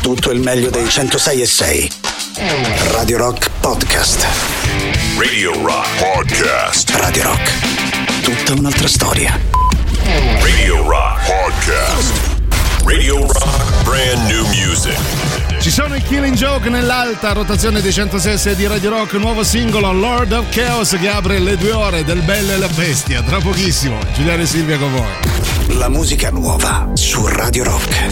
tutto il meglio dei 106.6. Radio Rock Podcast. Radio Rock Podcast. Radio Rock, tutta un'altra storia. Radio Rock Podcast. Radio Rock Brand New Music. Ci sono i Killing Joke nell'alta rotazione dei 106 di Radio Rock, nuovo singolo Lord of Chaos che apre le 2 ore del Bello e la Bestia. Tra pochissimo, Giuliano e Silvia con voi. La musica nuova su Radio Rock.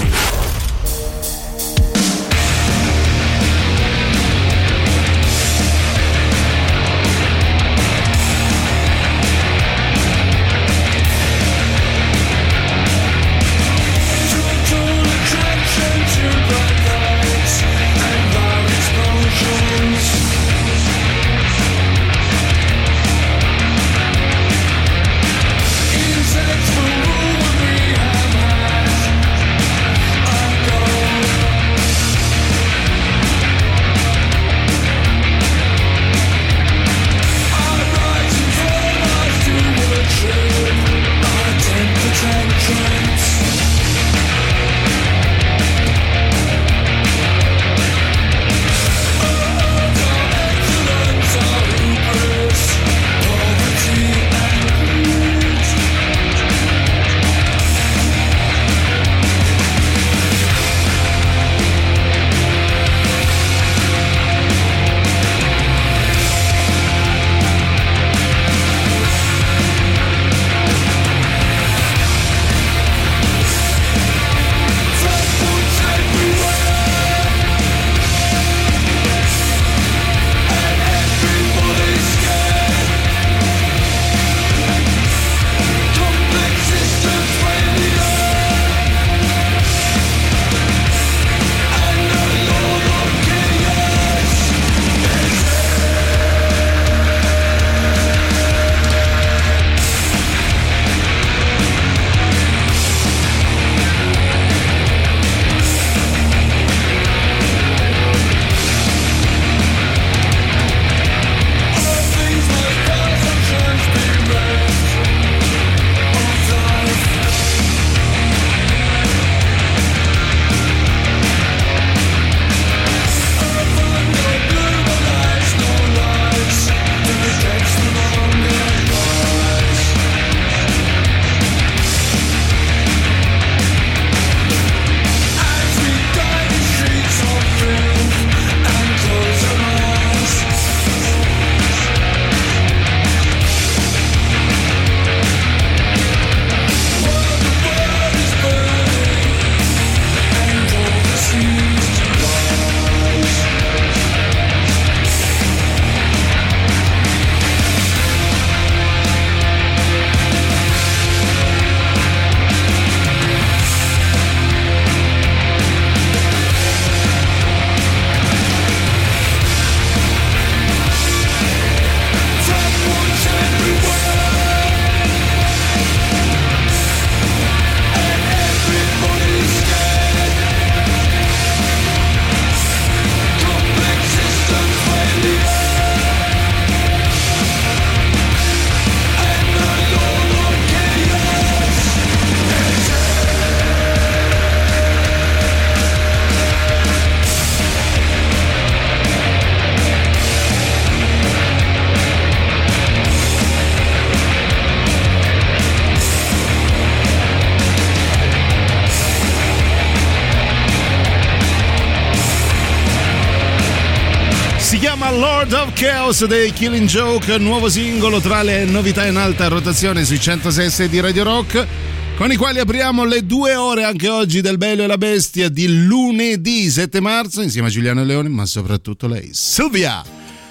Lord of Chaos dei Killing Joke, nuovo singolo tra le novità in alta rotazione sui 106 di Radio Rock, con i quali apriamo le 2 ore anche oggi del Bello e la Bestia di lunedì 7 marzo insieme a Giuliano Leoni, ma soprattutto lei, Silvia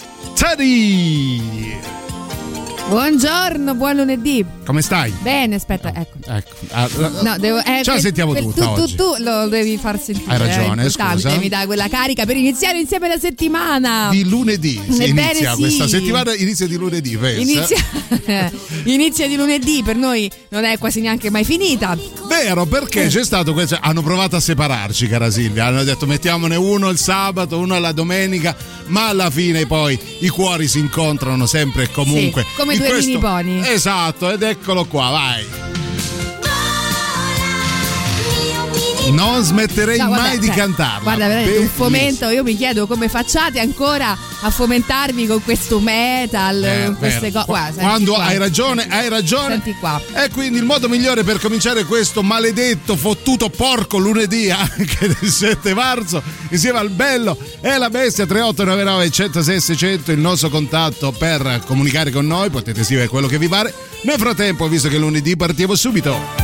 Teddy. Buongiorno, buon lunedì. Come stai? Bene, aspetta, ecco. No, devo, ce la sentiamo tutta oggi. Tu lo devi far sentire. Hai ragione, scusa. Mi dai quella carica per iniziare insieme la settimana. Di lunedì si inizia sì. Questa settimana, inizia di lunedì, pensa. Inizia di lunedì, per noi non è quasi neanche mai finita. Vero, perché c'è stato questo, hanno provato a separarci, cara Silvia, hanno detto mettiamone uno il sabato, uno la domenica, ma alla fine poi i cuori si incontrano sempre e comunque. Sì, come due mini pony. Esatto, ed eccolo qua, vai. Non smetterei mai di cantarla. Guarda, veramente un fomento. Io mi chiedo come facciate ancora a fomentarvi con questo metal, con queste cose. Quando hai ragione. Senti qua. E quindi il modo migliore per cominciare questo maledetto, fottuto porco lunedì anche del 7 marzo, insieme al bello e la bestia, 3899 106 600 il nostro contatto per comunicare con noi. Potete scrivere quello che vi pare. Nel frattempo, visto che lunedì partiamo subito.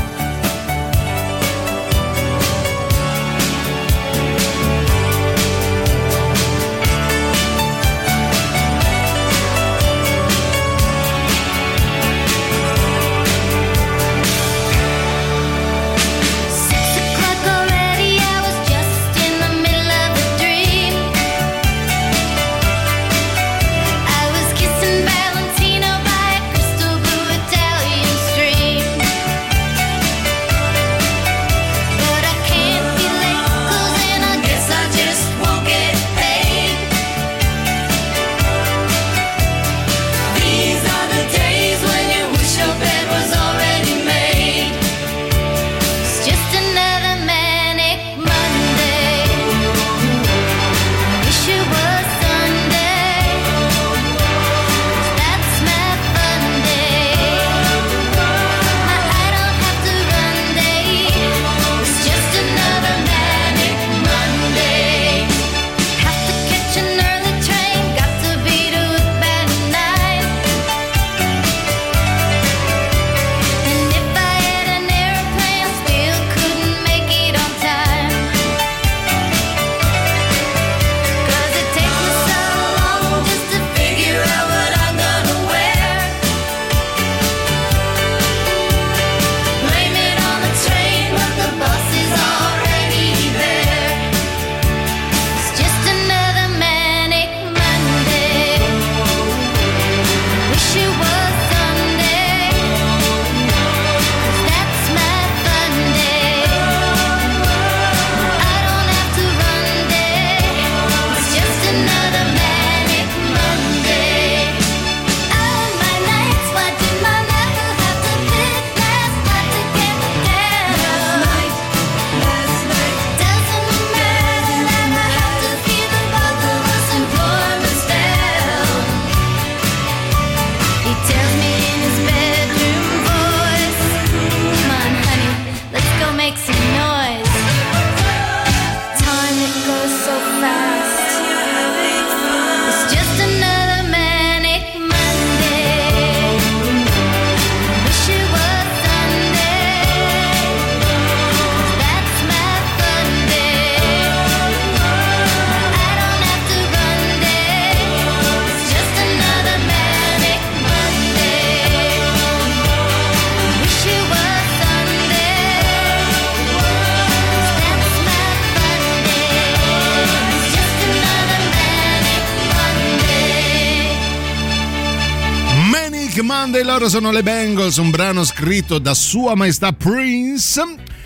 Monday, loro sono le Bangles, un brano scritto da Sua Maestà Prince.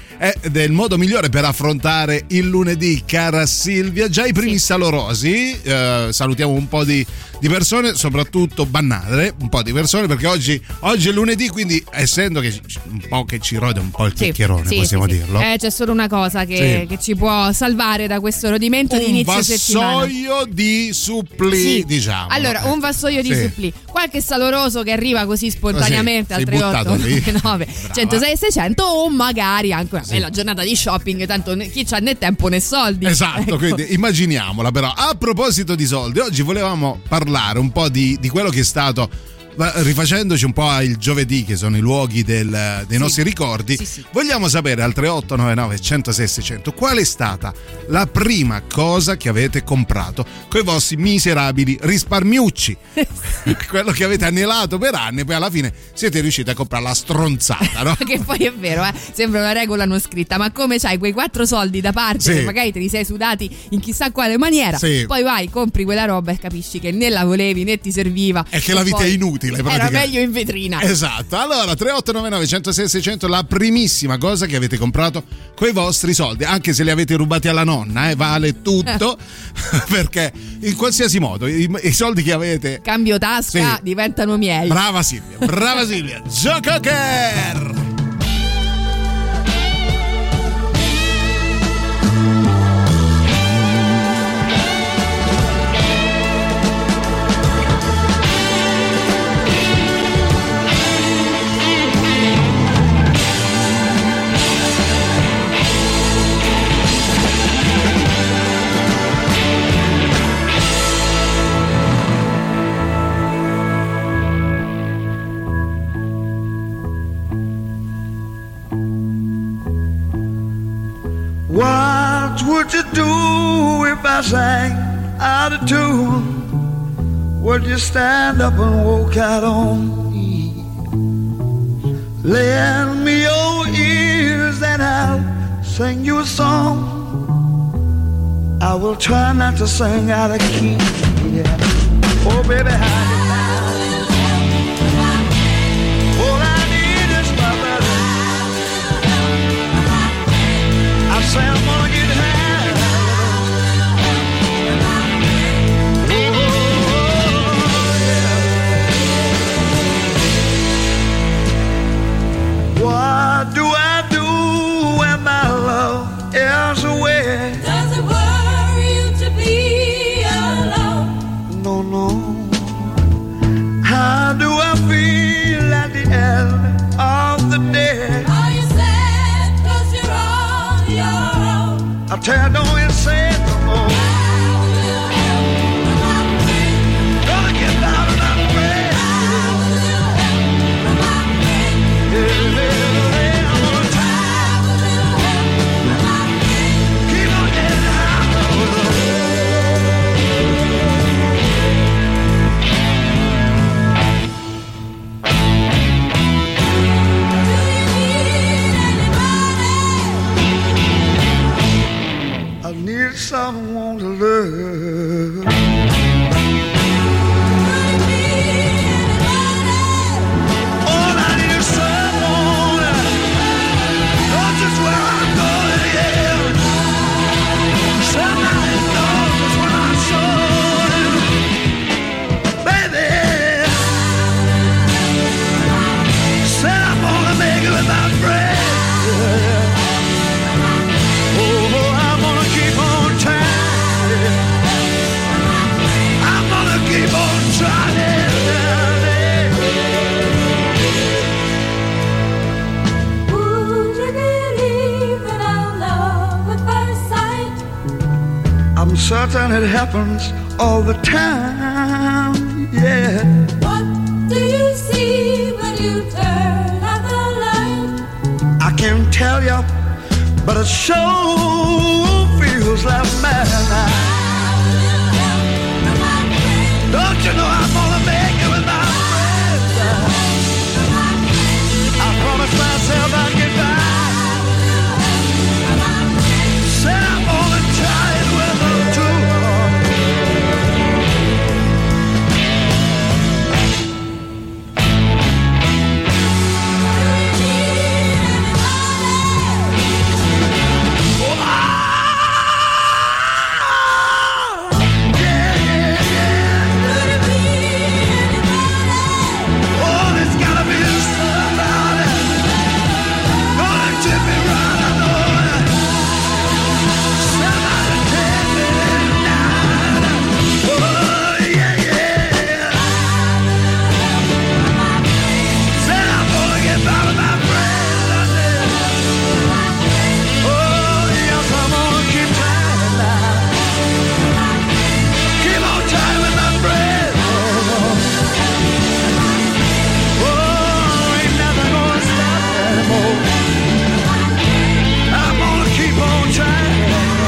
Ed è il modo migliore per affrontare il lunedì, cara Silvia. Già i primi salorosi, salutiamo un po' di persone, soprattutto Bannadre, un po' di persone, perché oggi è lunedì, quindi essendo che un po' che ci rode un po' il chiacchierone, possiamo dirlo. C'è solo una cosa che ci può salvare da questo rodimento di inizio settimana. Un vassoio di supplì, diciamo. Allora, un vassoio di supplì. Qualche saloroso che arriva così spontaneamente al 3899 106 600 o magari anche una bella giornata di shopping, tanto chi c'ha né tempo né soldi. Esatto, quindi immaginiamola. Però a proposito di soldi, oggi volevamo parlare un po' di quello che è stato, rifacendoci un po' al giovedì, che sono i luoghi dei nostri ricordi. Vogliamo sapere al 3899 106 600 qual è stata la prima cosa che avete comprato coi vostri miserabili risparmiucci. Quello che avete anelato per anni e poi alla fine siete riusciti a comprare la stronzata, no? Che poi è vero, sembra una regola non scritta, ma come c'hai quei 4 soldi da parte che magari te li sei sudati in chissà quale maniera, poi vai, compri quella roba e capisci che né la volevi né ti serviva e che la vita è inutile. Era meglio in vetrina. Esatto. Allora 3899 106 600, la primissima cosa che avete comprato coi vostri soldi, anche se li avete rubati alla nonna, vale tutto. Perché in qualsiasi modo i soldi che avete, cambio tasca, diventano miei. Brava Silvia. Joe Cocker. do if I sang out of tune? Would you stand up and walk out on me? Lend me your ears and I'll sing you a song. I will try not to sing out of key. Yeah. Oh, baby, how all I need is my brother. I say I'm gonna get high. Oh, yeah. What do I do when my love is away? Does it worry you to be alone? No, no. How do I feel at the end of the day? Are you sad 'cause you're on your own? I tell you, don't you say it no more. Gonna get down and I'm afraid. I'm gonna try. Keep on getting high. I need someone to love. All I need is someone. Knows just where I'm going, yeah. Somebody knows when I'm soaring. Baby, said I'm gonna make it with my friends. Oh, I'm gonna keep on trying. I'm gonna keep on trying. Would you believe in our love at first sight? I'm certain it happens all the time, yeah. What do you see when you turn out the light? I can't tell you, but it sure feels like madness. Don't you know I'm gonna make it with my friends? I promised myself I'd get back. Said I'm gonna try it with them too. Oh, there's gotta be somebody gonna tip me right, I know it. Somebody take me down. Oh, yeah, yeah. Said I'm gonna get by with my friends, I did. Oh, yes, I'm gonna keep trying now. Keep on trying with my friends. Oh, ain't nothing gonna stop me anymore. I'm gonna keep on trying.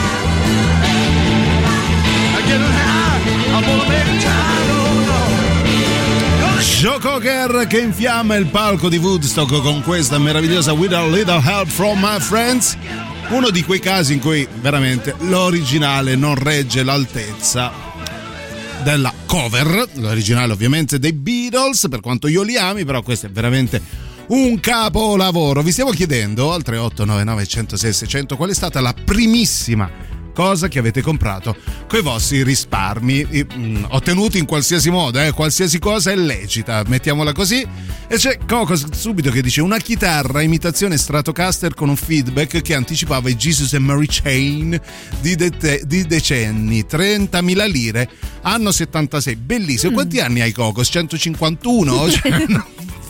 I'm getting high. I'm gonna make it time. Oh, no. Joe Cocker che infiamma il palco di Woodstock con questa meravigliosa With a Little Help from My Friends. Uno di quei casi in cui veramente l'originale non regge l'altezza della cover, l'originale ovviamente dei Beatles, per quanto io li ami, però questo è veramente un capolavoro. Vi stiamo chiedendo al 3899 106 600 qual è stata la primissima cosa che avete comprato coi vostri risparmi ottenuti in qualsiasi modo, qualsiasi cosa è lecita, mettiamola così. E c'è Coco subito che dice: una chitarra imitazione Stratocaster con un feedback che anticipava i Jesus and Mary Chain di decenni, 30.000 lire, anno 76, bellissimo. Quanti anni hai, Coco? 151?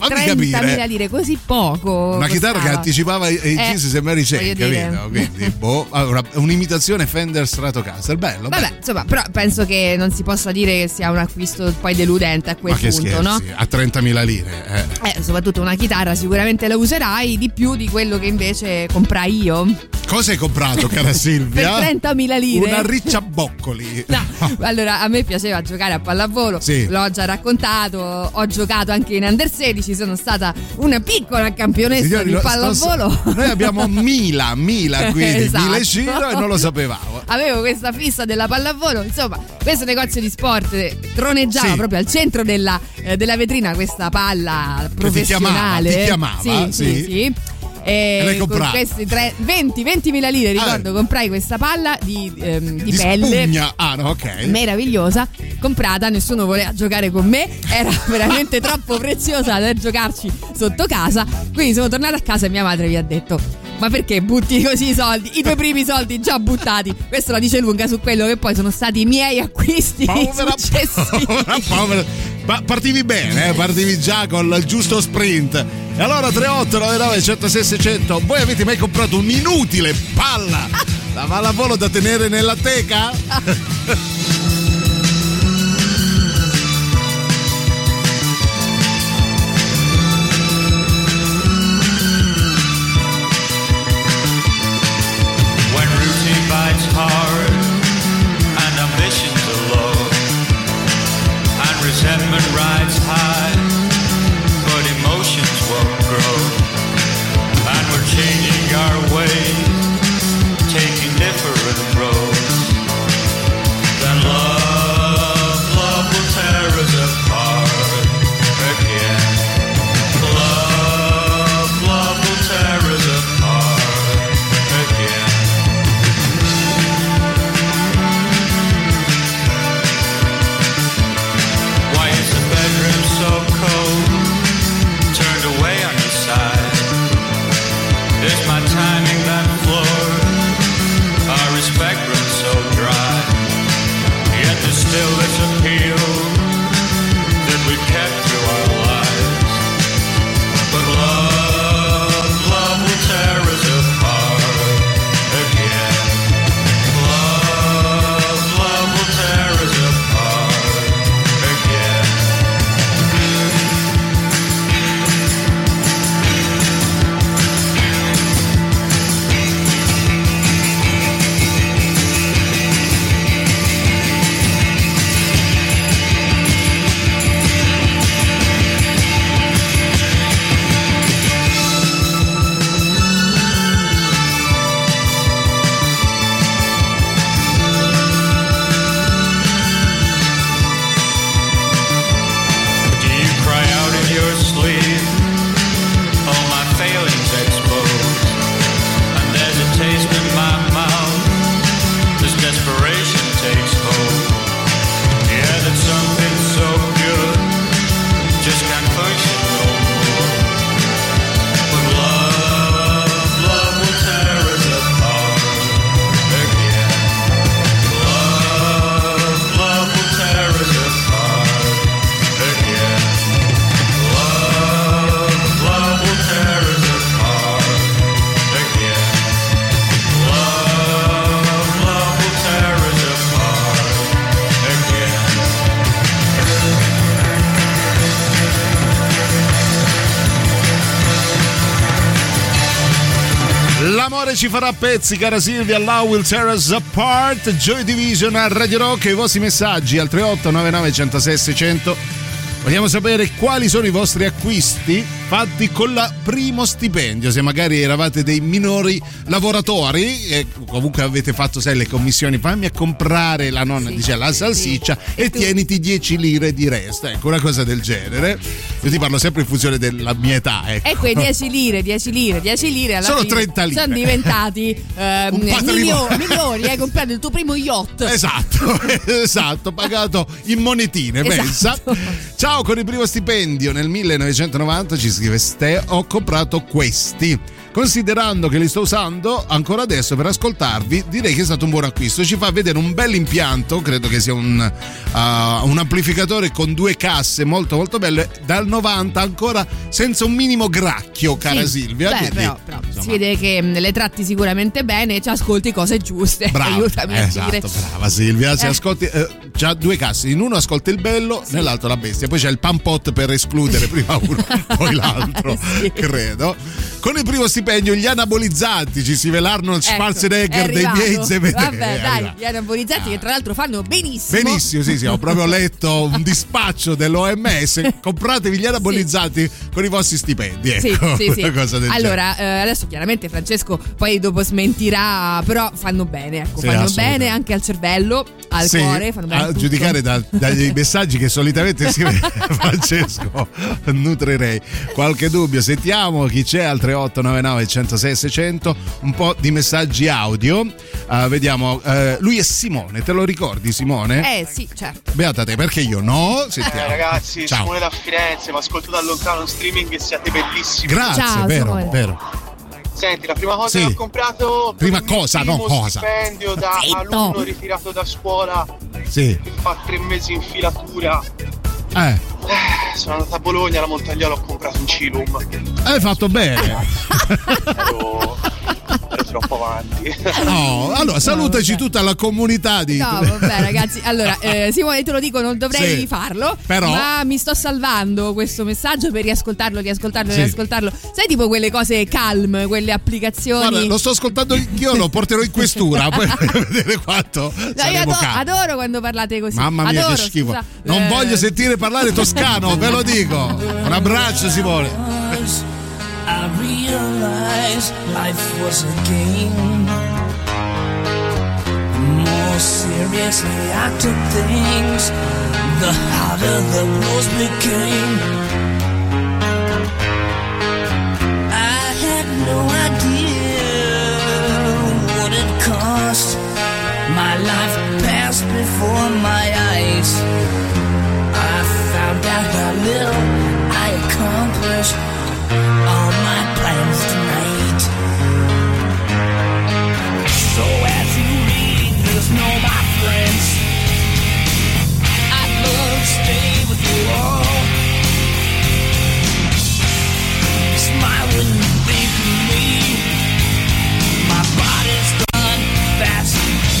fammi capire. 30.000 lire, così poco. Una chitarra che anticipava i Jesus e Mary Chain, capito? Quindi, un'imitazione Fender Stratocaster, bello. Vabbè, insomma, però penso che non si possa dire che sia un acquisto poi deludente a quel punto, scherzi, no? A 30.000 lire. Soprattutto una chitarra sicuramente la userai di più di quello che invece comprai io. Cosa hai comprato, cara Silvia? Per 30.000 lire. Una ricciaboccoli. No. Allora, a me piaceva giocare a pallavolo, sì. L'ho già raccontato, ho giocato anche in Under 16, sono stata una piccola campionessa. Signori, di pallavolo. Noi abbiamo Mila qui esatto. di Milecino e non lo sapevamo. Avevo questa fissa della pallavolo, insomma, questo negozio di sport troneggiava proprio al centro della vetrina questa palla professionale. Ti chiamava? Sì. E con questi 20.000 lire, ricordo, comprai questa palla di pelle. Spugna. Ah, no, ok. Meravigliosa, comprata, nessuno voleva giocare con me, era veramente troppo preziosa per giocarci sotto casa, quindi sono tornata a casa e mia madre mi ha detto: ma perché butti così i soldi? I tuoi primi soldi già buttati. Questo la dice lunga su quello che poi sono stati i miei acquisti successivi. Povera. Partivi bene, partivi già con il giusto sprint. E allora 38 99 106 600, voi avete mai comprato un'inutile palla da pallavolo da tenere nella teca? When routine bites hard and ambitions are low and resentment rides high, but emotions won't grow, and we're changing our ways, taking different roads. Then love will tear us apart again. Love will tear us apart again. Why is the bedroom so cold? Turned away on your side. Is my timing that floored? Our respect runs so dry. Yet there's still this appeal that we've kept through our lives. But love will tear us apart again. Love will tear us apart again. Do you cry out in your sleep? All my failings exposed, and there's a taste in my mouth as desperation takes hold. Yeah, that something so good just can't function no more. But love will tear us apart again. Love will tear us apart again. Love will tear us apart again. Love will tear us apart again. L'amore ci farà pezzi, cara Silvia. Love will tear us apart. Joy Division a Radio Rock. I vostri messaggi al 38 99 106 600. Vogliamo sapere quali sono i vostri acquisti fatti con il primo stipendio, se magari eravate dei minori lavoratori e comunque avete fatto le commissioni, fammi a comprare, la nonna dice la salsiccia e tieniti 10 lire di resto, ecco, una cosa del genere. Io ti parlo sempre in funzione della mia età, ecco. E quei 10 lire alla sono fine 30 lire. sono diventati milioni, hai comprato il tuo primo yacht. Esatto, pagato in monetine, pensa. Ciao, con il primo stipendio nel 1990 ci scrive Ste, ho comprato questi. considerando che li sto usando ancora adesso per ascoltarvi, direi che è stato un buon acquisto. Ci fa vedere un bel impianto, credo che sia un amplificatore con 2 casse molto molto bello, dal 90 ancora senza un minimo gracchio, cara Silvia. Beh, però si vede che le tratti sicuramente bene e ci ascolti cose giuste. Brava, aiutami a dire. brava Silvia, se ascolti c'ha 2 casse, in uno ascolti il bello, nell'altro la bestia, poi c'è il pampot per escludere prima uno poi l'altro, credo. Con il primo stipendio gli anabolizzanti ci si vede l'Arnold Schwarzenegger dei miei zebedei. Vabbè, dai, gli anabolizzanti che tra l'altro fanno benissimo. Benissimo, sì, ho proprio letto un dispaccio dell'OMS, compratevi gli anabolizzanti con i vostri stipendi, ecco, sì. una cosa del allora, adesso chiaramente Francesco poi dopo smentirà, però fanno bene, ecco, fanno bene anche al cervello, al cuore, fanno bene a giudicare dagli messaggi che solitamente scrive Francesco, nutrerei qualche dubbio. Sentiamo chi c'è al 3899 106 600, un po' di messaggi audio. Vediamo, lui è Simone, te lo ricordi Simone? Sì, certo. Beata te, perché io no? Sentiamo. Ragazzi, ciao. Simone da Firenze, mi ascolto da lontano in streaming e siete bellissimi. Grazie, ciao, vero. Senti, la prima cosa che ho comprato, prima cosa, no cosa, stipendio da alunno ritirato da scuola, che fa 3 mesi in filatura. Sono andato a Bologna, alla Montagliolo, ho comprato un Cilum. Hai fatto bene. Ero troppo avanti. No, allora salutaci tutta la comunità di. No, vabbè, ragazzi. Allora, Simone, te lo dico, non dovrei farlo. Però. Ma mi sto salvando questo messaggio per riascoltarlo. Sai, tipo quelle cose calm, quelle applicazioni. Guarda, lo sto ascoltando anch'io, lo porterò in questura. Poi vedere quanto. No, io adoro quando parlate così. Mamma mia, adoro, che schifo. scusa. Non voglio sentire parlare toscano, ve lo dico. Un abbraccio, Simone. I realized life was a game. The more seriously I took things, the harder the blows became. I had no idea what it cost. My life passed before my eyes. I found out how little I accomplished. All my plans tonight. So as you read this, know my friends, I'd love to stay with you all. Smile when you think of me. My body's done, that's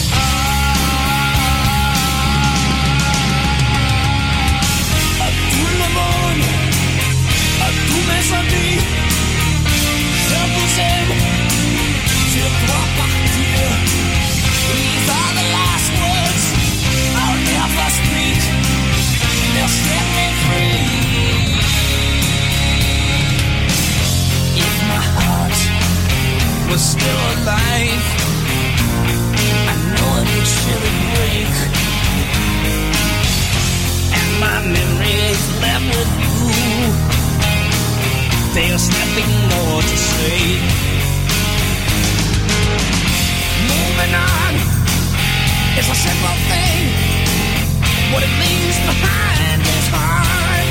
tout le monde, tous mes amis, je vous aime, je dois partir. These are the last words I'll never speak. They'll set me free. If my heart was still alive, I know it would surely break. And my memories left with you, there's nothing more to say. Moving on is a simple thing. What it leaves behind is hard.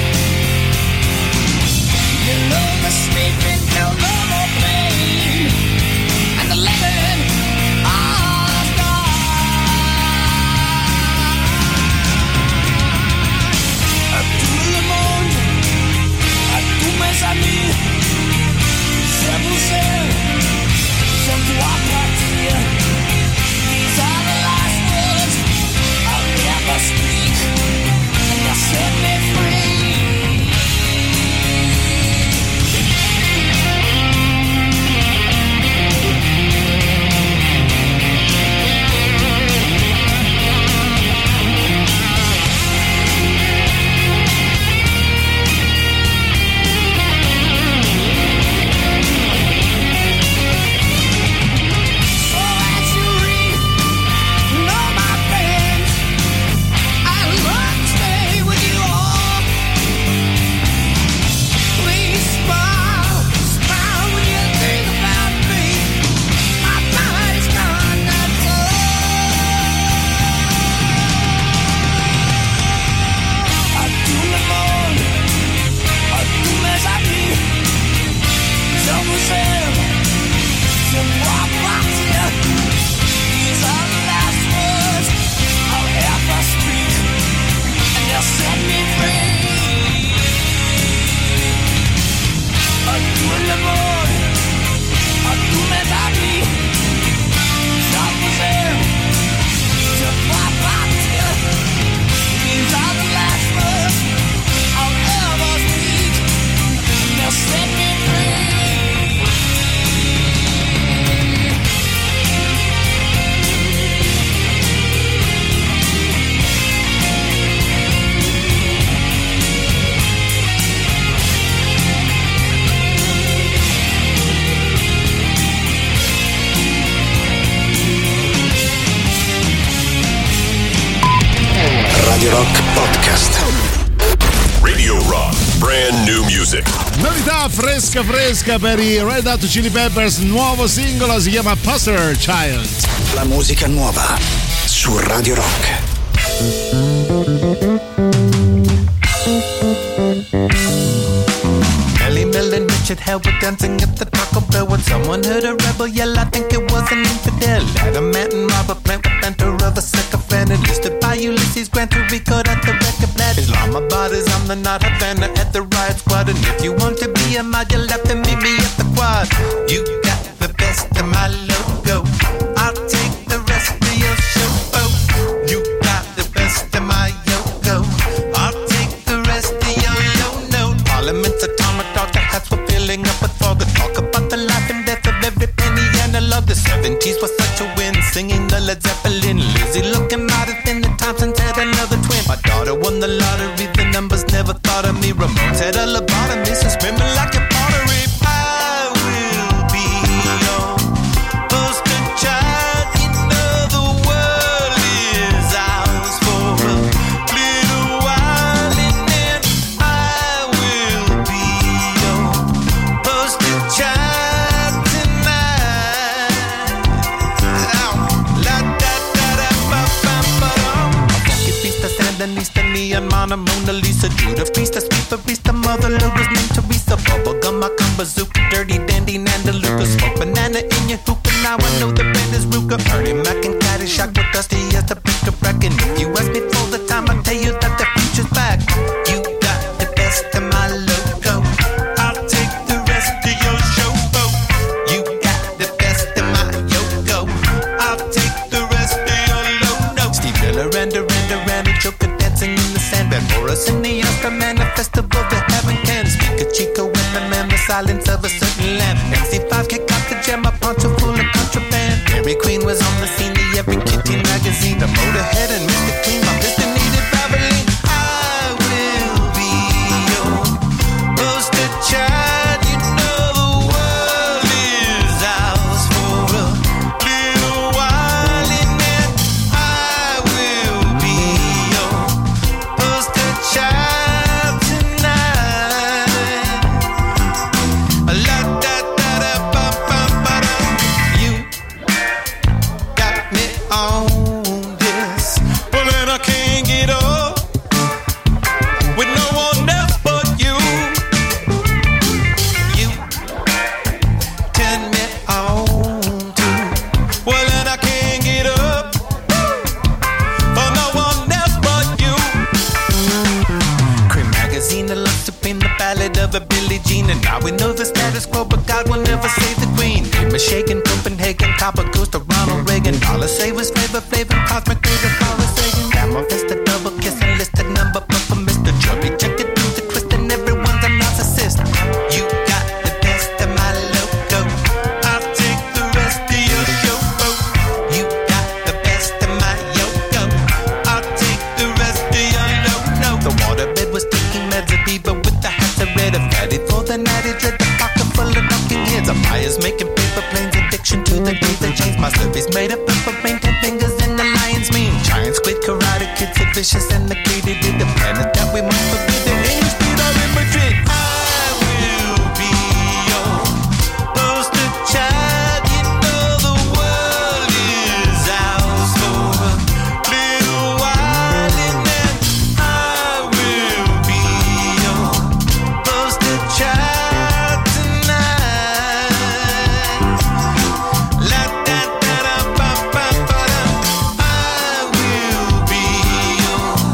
You know the sleeping till no more pain, and the living all gone. Tout le monde, à tous mes amis, je vous aime, je dois partir. These are the last words I'll never speak, and they'll set me free. Radio Rock Podcast. Radio Rock, brand new music. Novità fresca per i Red Hot Chili Peppers, nuovo singolo, si chiama Poster Child. La musica nuova su Radio Rock. Melly Mel and Richard Hell were dancing at the Taco Bell when someone heard a rebel yell. I think it was an infidel. Adamant Robert Plant with banter of a sycophant, enlisted by Ulysses Grant to record at the record plant. Islamabad is I'm the not Havana at the riot squad, and if you want to be a mod, you'll have to meet me at the quad. You got the best of my logo, I'll take the rest of your show. Oh, you got the best of my yogo, I'll take the rest of your yo-no. Parliament's atomic dog, the hats were filling up with fog. Talk about the life and death of every penny analog. The 70s was such a win, singing the Led Zeppelin. Lizzie looking out at thin, the Thompsons had another twin. My daughter won the lottery, the numbers never thought of me. Ramones had a lobotomy, so screaming like a pottery. I will be your poster child. You know the world is ours for a little while, and then I will be your poster child tonight. La da da da ba ba ba dum. A funky feast, a Sandinista, neon Mona Lisa, Judah Priest, a sweet barista, mother love was named Teresa. Bubblegum, I come bazooka, dirty dandy, Nandaluca. Smoke banana in your hookah, now I know the band is Ruka. Ernie Mac and Caddyshack with Dusty as the bric-a-brac. And if you ask me for the time, I'll tell you that the future's back. You got the best of my logo, I'll take the rest of your show. Oh, you got the best of my yogo, I'll take the rest of your low-no. Steve Miller and Miranda, Joker dancing in the sand. Van Morris in the Oscar Man, a festival that heaven can. Speak a Chico and the man, the silence of a certain lamp. MC5 kick out the jam, a poncho full of contraband. Dairy Queen was on the scene, the Every Kitty magazine. The Motorhead and Mr. Clean, my Mr. Needed Valvoline. I will be your poster child. You know the world is ours for a little while, and then I will be your poster child tonight. La da da da ba ba ba da. You got me on this, well then I can't get up with no one else but you. You turn me on too, well then I can't get up for no one else but you. Cream magazine, the Love Supreme, the ballad of a Billie Jean. And now we know the status quo, but God will never save the queen. Name shaken, Copenhagen, Copper goes to Ronald Reagan. Dollar savers, Flavor Flav, Cosmic Raven, Carl Sagan. Gamma Vista, double kiss, enlisted number, but for Mr. Chubby, check it through the twist, and everyone's a narcissist. You got the best of my logo, I'll take the rest of your show. Oh, you got the best of my yogo, I'll take the rest of your no. The waterbed was taking meds, a beaver with the hats of red, a fatty for the night, it dread the pocket full of knocking heads. A fire's making paper planes, addiction to the days that change. My slurpee's made up of rain, 10 fingers in the lion's mane. Giant squid, karate kids, so vicious and the created the planet that we must forbid. The angels beat all in Madrid. I will be your poster child. You know the world is ours for a little while, and then I will be your poster child tonight. La da da da ba ba ba da. I will be your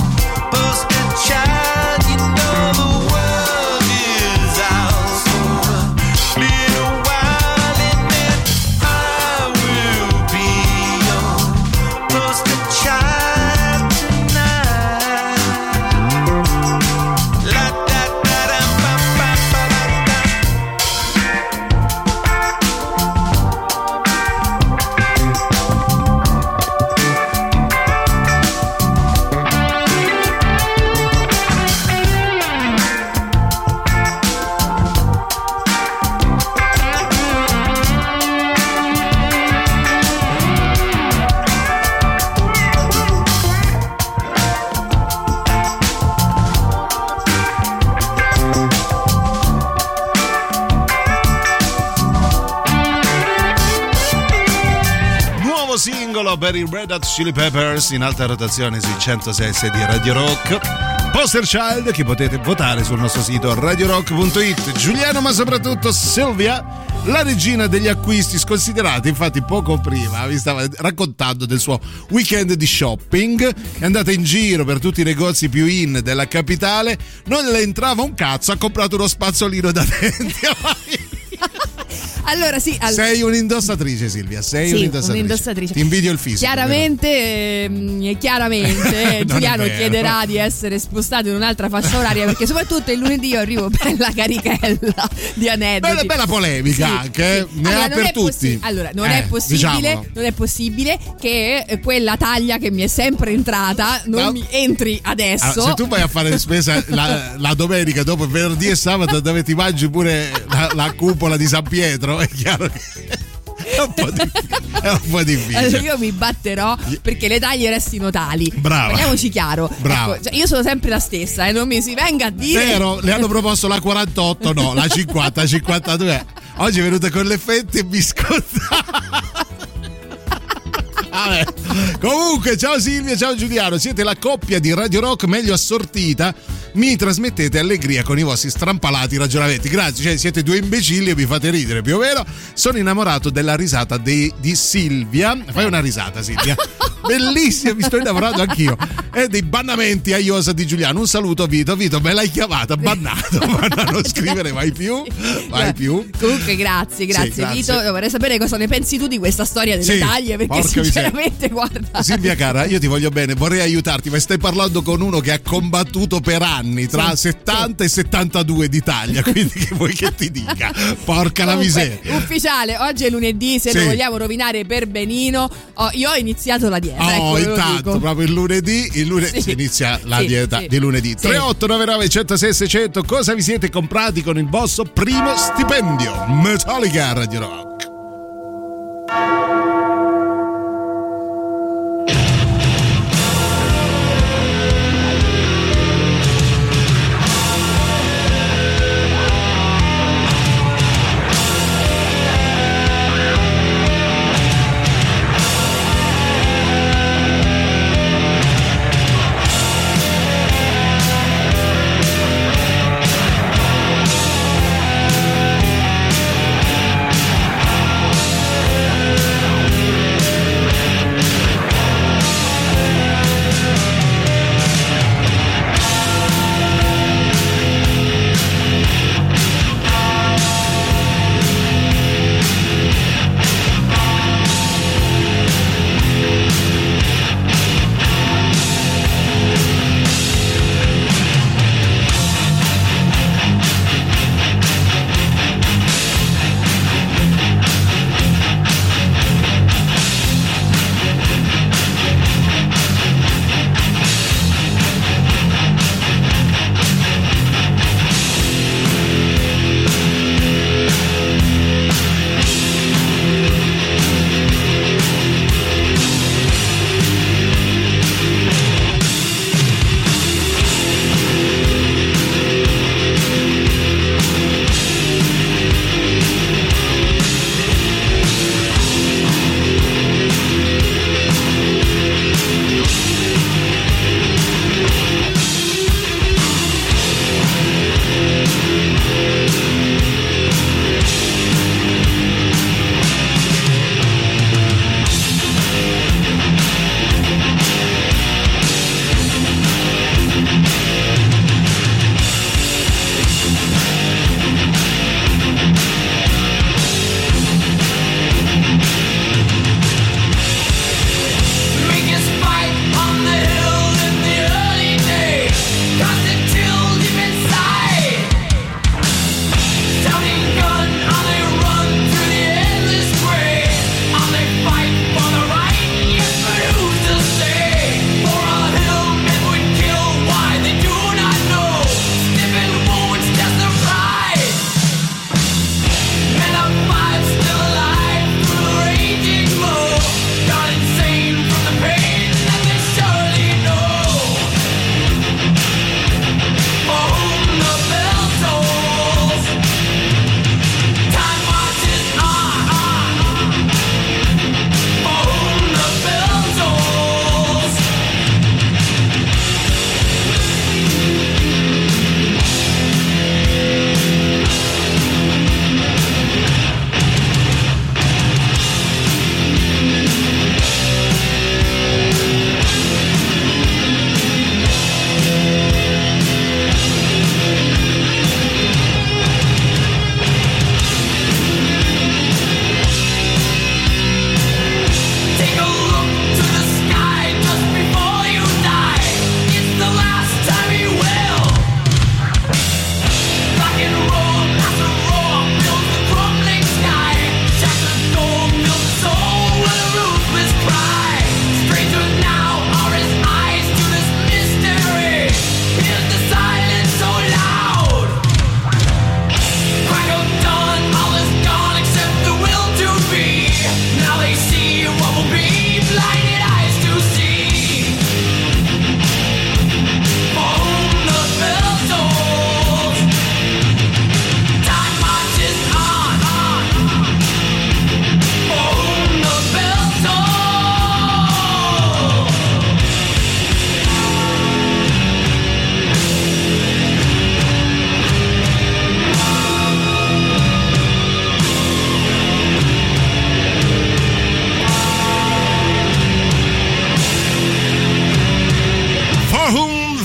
Hello per i Red Hot Chili Peppers in alta rotazione sui 106 di Radio Rock. Poster Child che potete votare sul nostro sito radiorock.it. Giuliano, ma soprattutto Silvia, la regina degli acquisti sconsiderati. Infatti poco prima vi stava raccontando del suo weekend di shopping. È andata in giro per tutti i negozi più in della capitale, non le entrava un cazzo, ha comprato uno spazzolino da denti. Allora sì, sei un'indossatrice, Silvia, sei un'indossatrice. Ti invidio il fisico. Chiaramente Giuliano chiederà di essere spostato in un'altra fascia oraria, perché soprattutto il lunedì io arrivo bella carichella di aneddoti. Bella polemica, sì, anche sì. Ne allora, ha per tutti. Allora, non è possibile che quella taglia che mi è sempre entrata non mi entri adesso. Allora, se tu vai a fare spesa la domenica dopo venerdì e sabato, dove ti mangi pure la cupola di San Pietro, è chiaro che è un po' difficile. Allora io mi batterò perché le taglie restino tali. Brava. Parliamoci chiaro. Brava. Ecco, cioè io sono sempre la stessa, non mi si venga a dire. Vero, le hanno proposto la 48, no, la 50, 52. Oggi è venuta con le fette e biscottata. Vabbè. Comunque, ciao Silvia, ciao Giuliano, siete la coppia di Radio Rock meglio assortita. Mi trasmettete allegria con i vostri strampalati ragionamenti. Grazie, cioè siete due imbecilli e mi fate ridere, più o meno. Sono innamorato della risata di Silvia. Fai una risata, Silvia. Bellissima, mi sto innamorando anch'io. E dei bannamenti a Iosa di Giuliano. Un saluto, Vito, me l'hai chiamata, bannato. Ma non scrivere mai più. Comunque grazie, sì, Vito. Vorrei sapere cosa ne pensi tu di questa storia delle taglie, perché sinceramente guarda. Silvia cara, io ti voglio bene, vorrei aiutarti, ma stai parlando con uno che ha combattuto per anni tra 70 e 72 d'Italia, quindi che vuoi che ti dica? Porca la miseria. Ufficiale, oggi è lunedì, se lo vogliamo rovinare per benino. Io ho iniziato la dieta. Intanto proprio il lunedì si inizia la dieta di lunedì. 3899 106 600. Cosa vi siete comprati con il vostro primo stipendio? Metallica Radio Rock.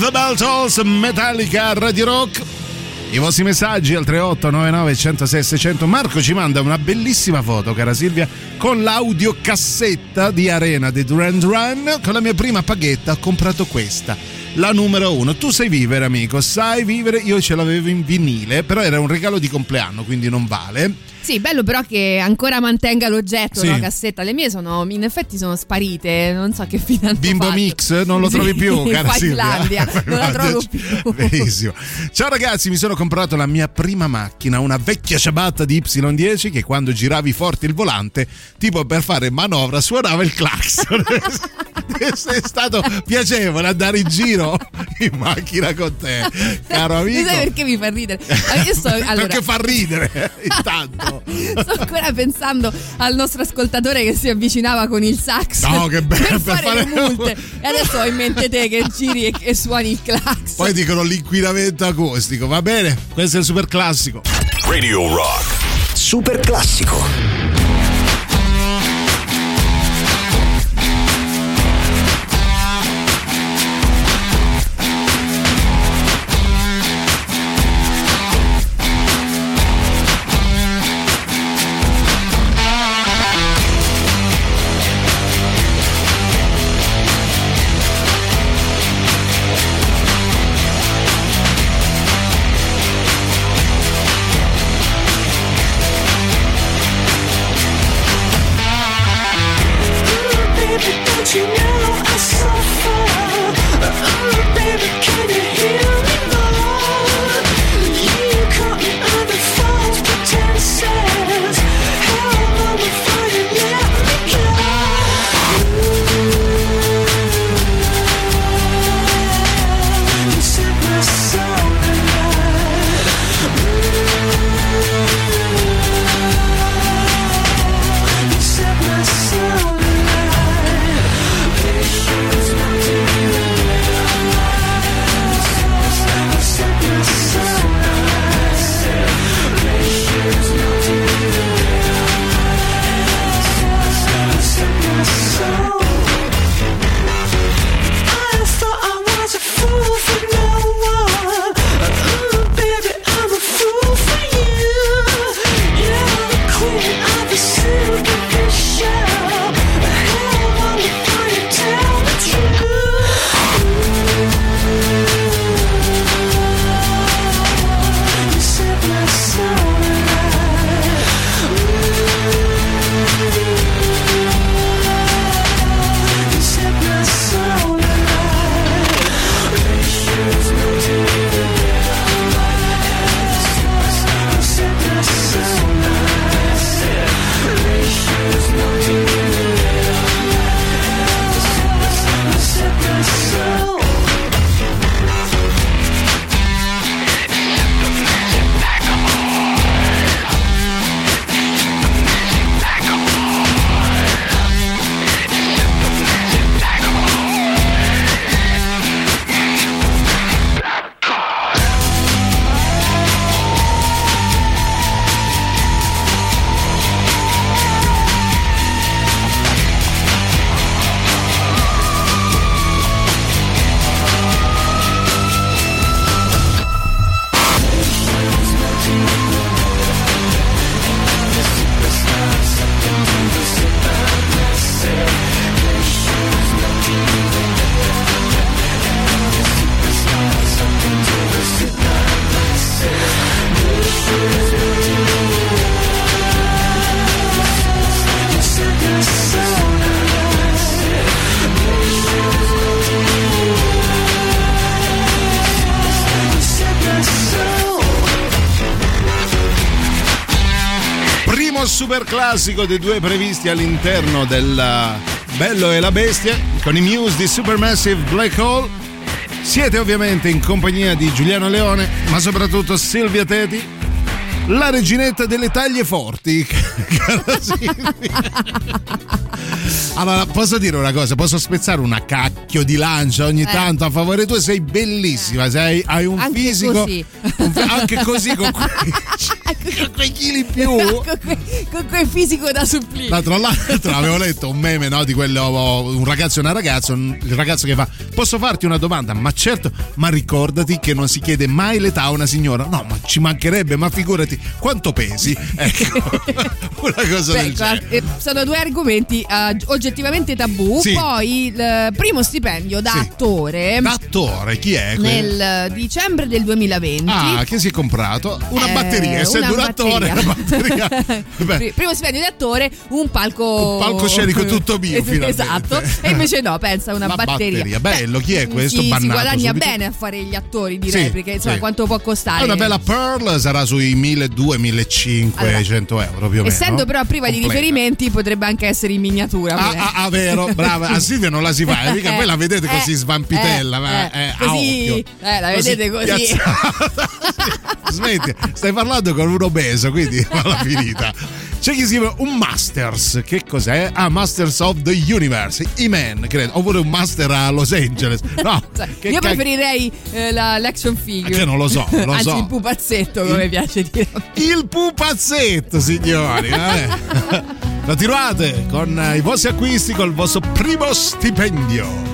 the Bell Tolls, Metallica, Radio Rock. I vostri messaggi al 3899 106 600. Marco ci manda una bellissima foto, cara Silvia, con l'audiocassetta di Arena dei Duran Duran. Con la mia prima paghetta ho comprato questa, la numero 1. Tu sai vivere, amico, sai vivere. Io ce l'avevo in vinile, però era un regalo di compleanno, quindi non vale. Sì, bello però che ancora mantenga l'oggetto, sì. La cassetta. Le mie in effetti sono sparite, non so che fine hanno Bimbo fatto. Mix non lo trovi più, cara Silvia. Non la trovo più. Benissimo. Ciao ragazzi, mi sono comprato la mia prima macchina, una vecchia ciabatta di Y10 che quando giravi forte il volante, tipo per fare manovra, suonava il clacson. È stato piacevole andare in giro in macchina con te, caro amico. Sai perché mi fa ridere? Perché fa ridere intanto. Sto ancora pensando al nostro ascoltatore che si avvicinava con il sax, no, che bello, per fare le multe. E adesso ho in mente te che giri e suoni il clax. Poi dicono l'inquinamento acustico. Va bene, questo è il super classico. Radio Rock. Super classico. You know I suffer. Oh, baby, can you hear me more? You caught me under false pretenses. How long before you let me go? You set my soul alight. You set my soul alight. Super classico dei due previsti all'interno del Bello e la Bestia con i Muse di Supermassive Black Hole. Siete ovviamente in compagnia di Giuliano Leone, ma soprattutto Silvia Teti, la reginetta delle taglie forti. Allora, posso dire una cosa? Posso spezzare una cacchio di lancia ogni tanto a favore tuo? Sei bellissima, hai un anche fisico così. anche così con con quei chili in più, con quel fisico da supplire. Tra l'altro avevo letto un meme, no, di quello, un ragazzo e una ragazza, il ragazzo che fa: posso farti una domanda? Ma certo, ma ricordati che non si chiede mai l'età a una signora. No, ma ci mancherebbe, ma figurati quanto pesi. Ecco, una cosa del genere. Sono due argomenti oggettivamente tabù. Sì. Poi il primo stipendio da attore. Da attore, chi è? Nel dicembre del 2020. Che si è comprato una batteria, essendo un attore, una batteria. Primo stipendio di attore, un palcoscenico tutto mio, esatto. E invece no, pensa, una batteria. Bello, chi è questo? Si guadagna subito bene a fare gli attori di repliche, insomma, quanto può costare? Una bella Pearl sarà sui 1.200-1.500 euro più o meno. Essendo però priva di riferimenti, potrebbe anche essere in miniatura. Vero, brava. A Silvia non la si fa, mica voi la vedete così svampitella, così, la vedete così. Smetti, stai parlando con un obeso, quindi alla finita. C'è chi scrive un Masters, che cos'è? Masters of the Universe, I-Man, credo, oppure un Master a Los Angeles. No, io preferirei l'action figure. Che non lo so. Anzi, il pupazzetto, come piace dire. Il pupazzetto, signori. Lo trovate con i vostri acquisti, col vostro primo stipendio.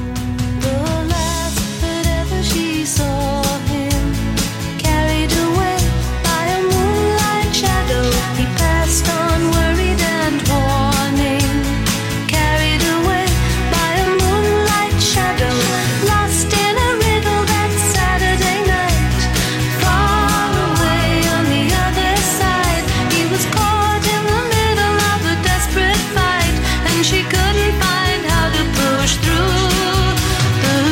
She couldn't find how to push through.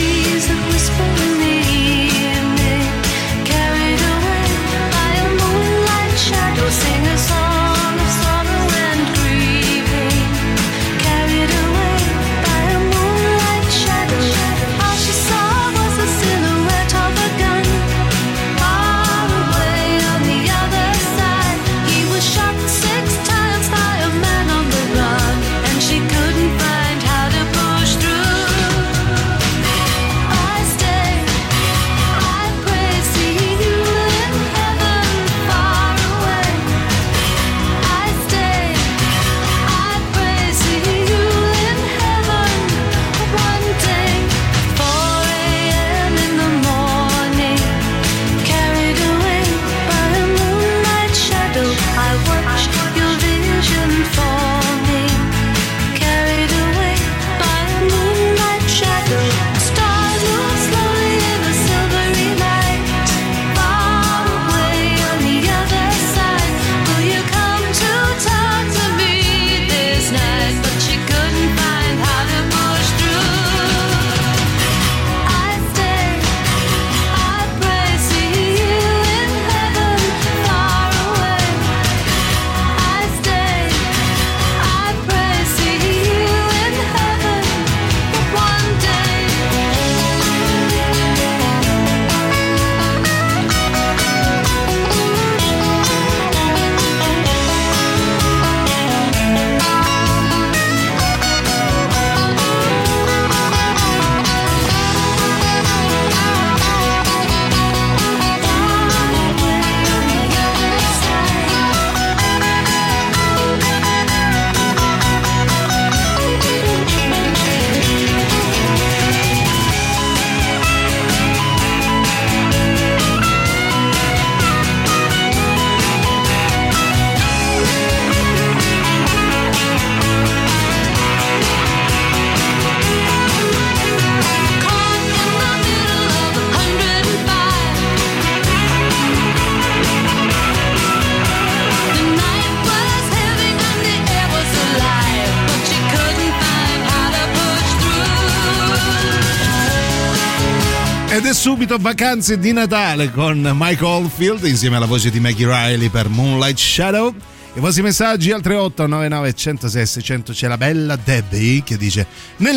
Ed è subito vacanze di Natale con Mike Oldfield insieme alla voce di Maggie Riley per Moonlight Shadow. I vostri messaggi al 3899 106 600. C'è la bella Debbie che dice: nel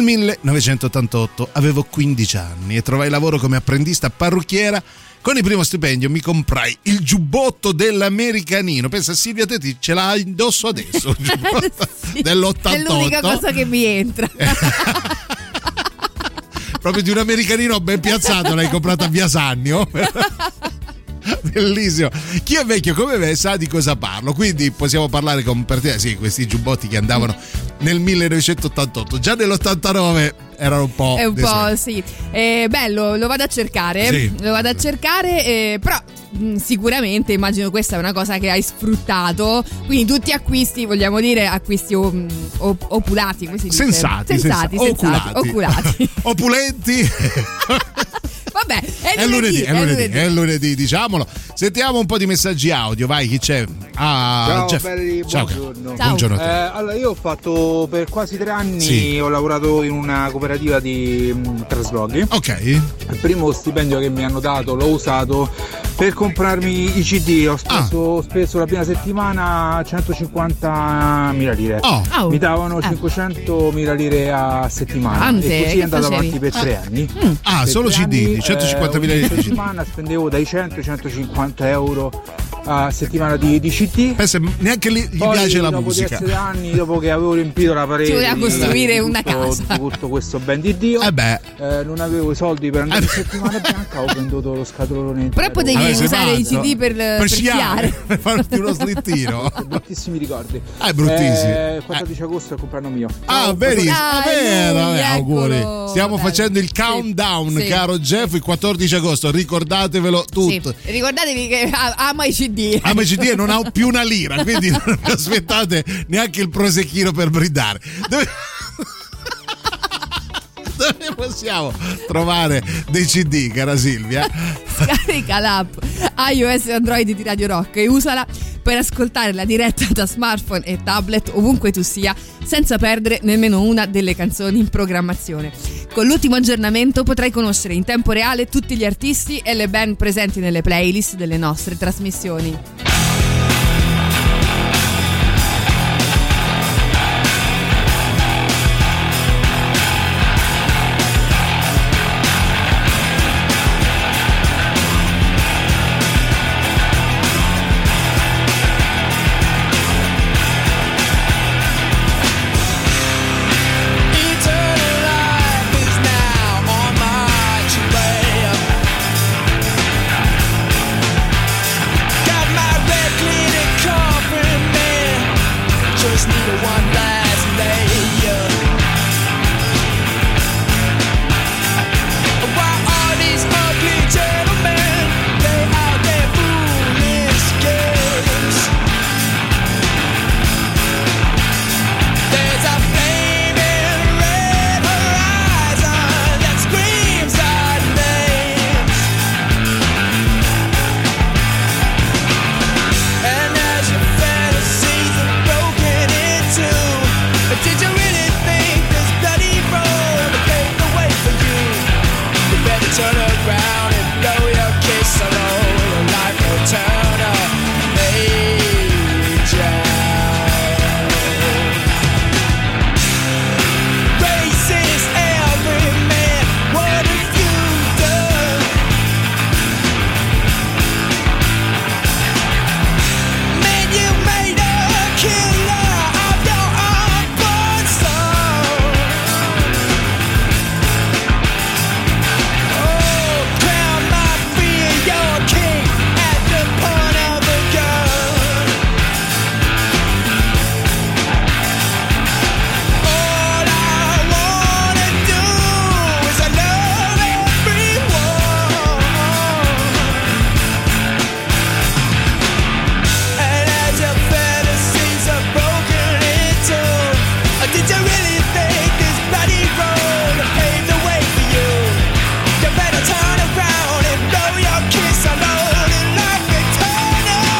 1988 avevo 15 anni e trovai lavoro come apprendista parrucchiera. Con il primo stipendio mi comprai il giubbotto dell'americanino. Pensa, Silvia, te ce l'hai indosso adesso, il giubbotto sì, dell'88. È l'unica cosa che mi entra. Proprio di un americanino ben piazzato, l'hai comprato a Via Sannio. Bellissimo. Chi è vecchio come me sa di cosa parlo, quindi possiamo parlare con questi giubbotti che andavano nel 1988. Già nell'89 erano un po'. È un po', sì. Bello, lo vado a cercare. Sì. Lo vado a cercare, però sicuramente immagino questa è una cosa che hai sfruttato. Quindi tutti acquisti, vogliamo dire, acquisti opulati, come si dice? Sensati. Oculati. Opulenti. Vabbè, è lunedì, diciamolo. Sentiamo un po' di messaggi audio, vai, chi c'è? Ciao Jeff. belli, Ciao. buongiorno. Buongiorno a te. Allora, io ho fatto per quasi 3 anni, Sì. ho lavorato in una cooperativa di trasloghi. Ok. Il primo stipendio che mi hanno dato l'ho usato per comprarmi i CD. Ho speso la prima settimana 150.000 lire. Mi davano 500.000 lire a settimana. Ante, e così che è andato facevi? avanti per 3 anni. Per Solo 3 CD, anni, 150.000 ogni lire. settimana spendevo dai 100 ai 150 euro a settimana di CD. Pensa, neanche lì gli Poi, piace la dopo musica. 10 anni, dopo che avevo riempito la parete, Ci voleva costruire una casa. Tutto questo ben di Dio. Non avevo i soldi per andare in settimana bianca, ho venduto lo scatolone. Però potevi usare i CD per sciare. Per farti uno slittino. Bruttissimi ricordi. Bruttissimi. 14 agosto è il compleanno mio. Benissimo. Bene, auguri. eccolo. Stiamo facendo il countdown, Sì. caro Jeff, il 14 agosto. Ricordatevelo tutto. Sì. Ricordatevi che ama i CD. Ama i CD e non ha più una lira, quindi non vi aspettate neanche il prosecchino per brindare. Dove possiamo trovare dei CD, cara Silvia? Scarica l'app iOS e Android di Radio Rock e usala per ascoltare la diretta da smartphone e tablet ovunque tu sia, senza perdere nemmeno una delle canzoni in programmazione. Con l'ultimo aggiornamento potrai conoscere in tempo reale tutti gli artisti e le band presenti nelle playlist delle nostre trasmissioni. Eternal life is now on my trail. Got my red cleaning coffin man. Just need a one last layer. Why are these ugly gentlemen play out their foolish games? There's a flaming red horizon that screams our names. And as your fantasies are broken into, did you really think this bloody road would pave the way for you? You better turn around and blow your kiss alone. Life will turn a page out. Racist every man, what have you done? Man, you made a killer of your unborn son. Oh, crown my fear, your king at the point of a gun. All I wanna do is I love everyone. And as your fantasies are broken into, did you really think this bloody road would pave the way for you? You better turn around and blow your kiss alone and life will turn up.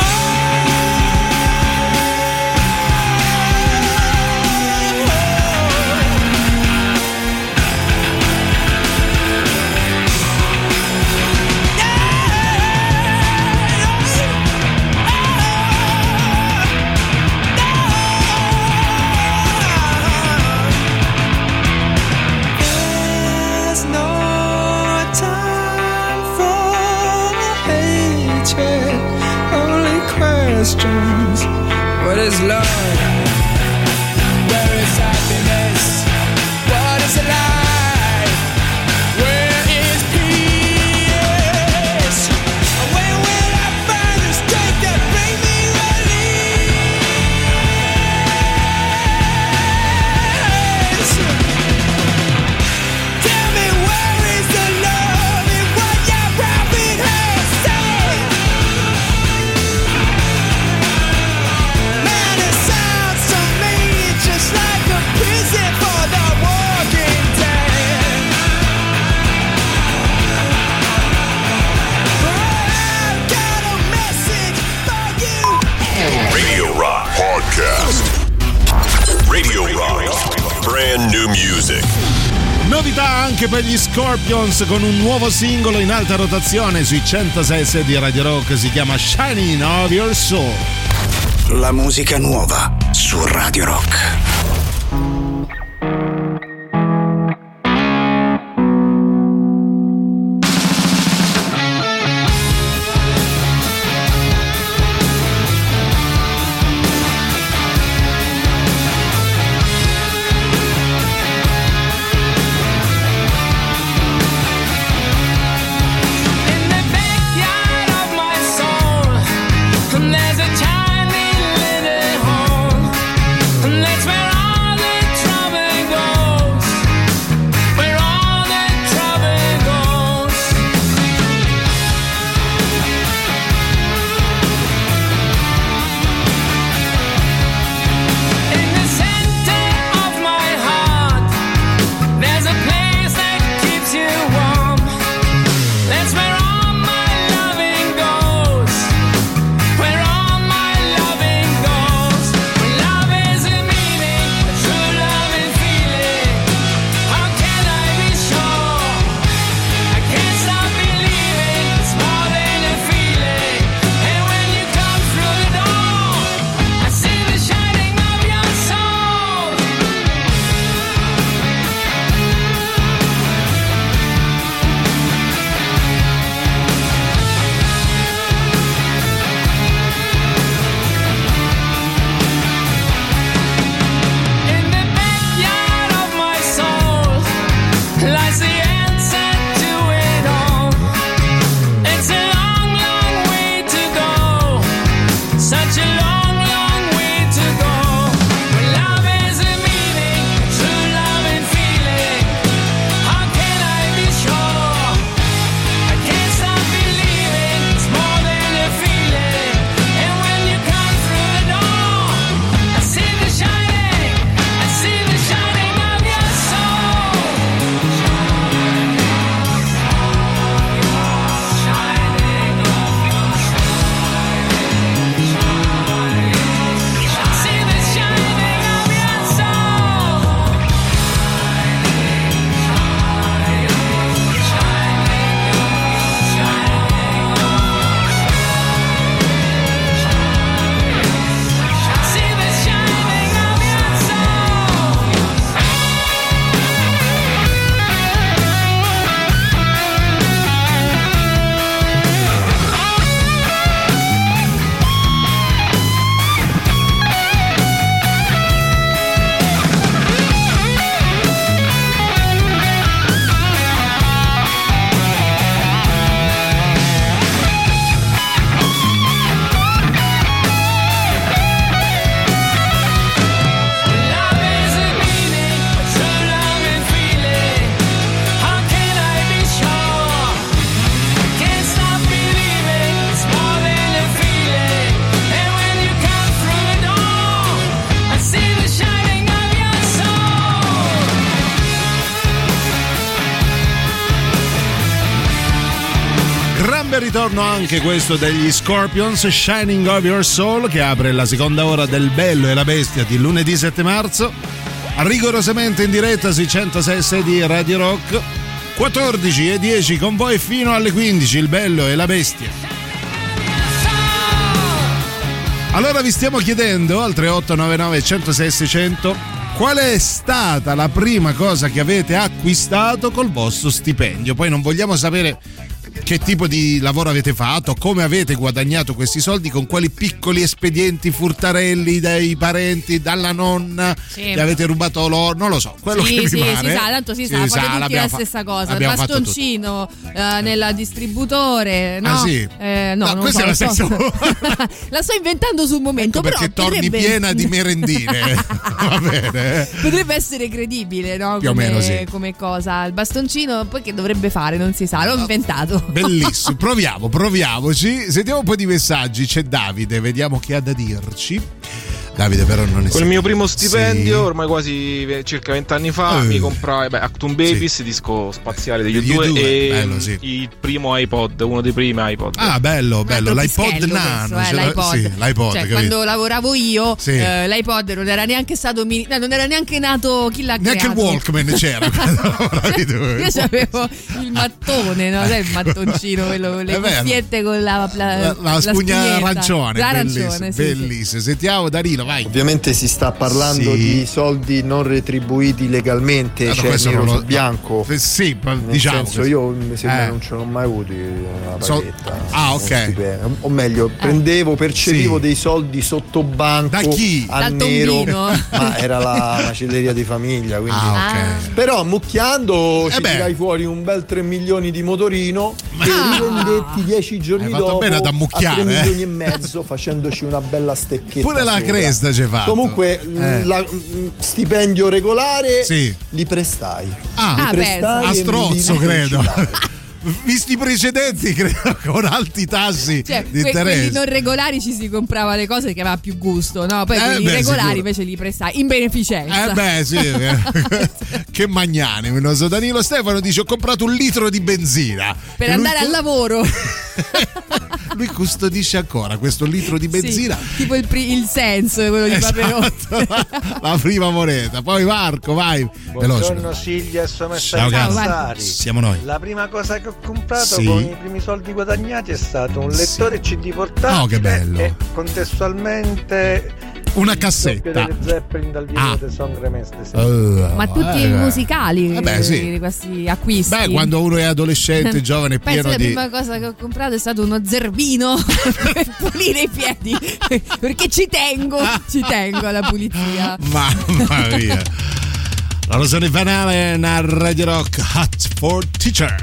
There's no time for hatred, only questions. What is love? Where is happiness? What is life? Where is peace? Where Novità anche per gli Scorpions con un nuovo singolo in alta rotazione sui 106 di Radio Rock, si chiama Shining of Your Soul. La musica nuova su Radio Rock. There's a tiny little hole, and that's where all the bel ritorno anche questo degli Scorpions, Shining of Your Soul, che apre la seconda ora del Bello e la Bestia di lunedì 7 marzo, rigorosamente in diretta sui 106 di Radio Rock. 14:10 con voi fino alle 15, il Bello e la Bestia. Allora vi stiamo chiedendo al 3899 106 600 qual è stata la prima cosa che avete acquistato col vostro stipendio. Poi non vogliamo sapere che tipo di lavoro avete fatto, come avete guadagnato questi soldi, con quali piccoli espedienti furtarelli dai parenti, dalla nonna, sì, che avete rubato loro, non lo so, quello che vi pare. Si sa, tanto si sa, fate tutti la stessa cosa, il bastoncino nel distributore, no? Ah, sì? No, questa è la stessa. La sto inventando sul momento, ecco, perché però torni piena di merendine. Va bene. Potrebbe essere credibile, no? Più o meno sì. Come cosa, il bastoncino poi che dovrebbe fare, non si sa, l'ho inventato. Bellissimo, proviamoci. Sentiamo un po' di messaggi. C'è Davide, vediamo che ha da dirci. Davide, però non è con il mio primo stipendio, ormai quasi circa 20 anni fa, mi comprai Actum Babies, disco spaziale degli U2 e bello, il primo iPod, uno dei primi iPod. Ah, bello, l'iPod Nano, l'iPod, cioè, quando lavoravo io, l'iPod non era neanche stato non era neanche nato chi l'ha creato. Neanche il Walkman c'era quando lavoravi tu. Io avevo il mattone, no? Sai, il mattoncino, quello con le cuffiette con la spugna arancione, bellissimo, bellissimo. Sentiamo Danilo, vai. Ovviamente si sta parlando di soldi non retribuiti legalmente, cioè nero su bianco. Sì, nel senso, io mi sembra non ce l'ho mai avuto una paghetta. Ok. O meglio, percepivo dei soldi sotto banco. Da chi? A nero, ma era la macelleria di famiglia, quindi. Però mucchiando ci tirai fuori un bel 3 milioni di motorino e rivendetti 10 giorni dopo bene ad ammucchiare, 3 milioni e mezzo, facendoci una bella stecchetta pure la cresta c'è fatto. Comunque stipendio regolare li prestai a strozzo credo. Visti i precedenti, credo, con alti tassi di interesse. Quelli non regolari ci si comprava le cose che aveva più gusto, no? Poi quelli regolari invece li prestai in beneficenza. Che magnanimo. Non so. Danilo Stefano dice: ho comprato 1 litro di benzina per andare al lavoro. Lui custodisce ancora questo litro di benzina, tipo il senso, quello di Paperone. La prima moneta. Poi Marco, vai. Buongiorno Silvia, sono siamo noi. La prima cosa che ho comprato con i primi soldi guadagnati è stato un lettore CD portatile. Che bello. E contestualmente una cassetta delle Zeppelin dal vivo di Song Remestre. Ma tutti musicali di questi acquisti. Quando uno è adolescente, giovane, pieno la prima cosa che ho comprato è stato uno zerbino per pulire i piedi, perché ci tengo alla pulizia. Mamma mia. La Rosone Van Halen a Radio Rock, Hot for Teacher.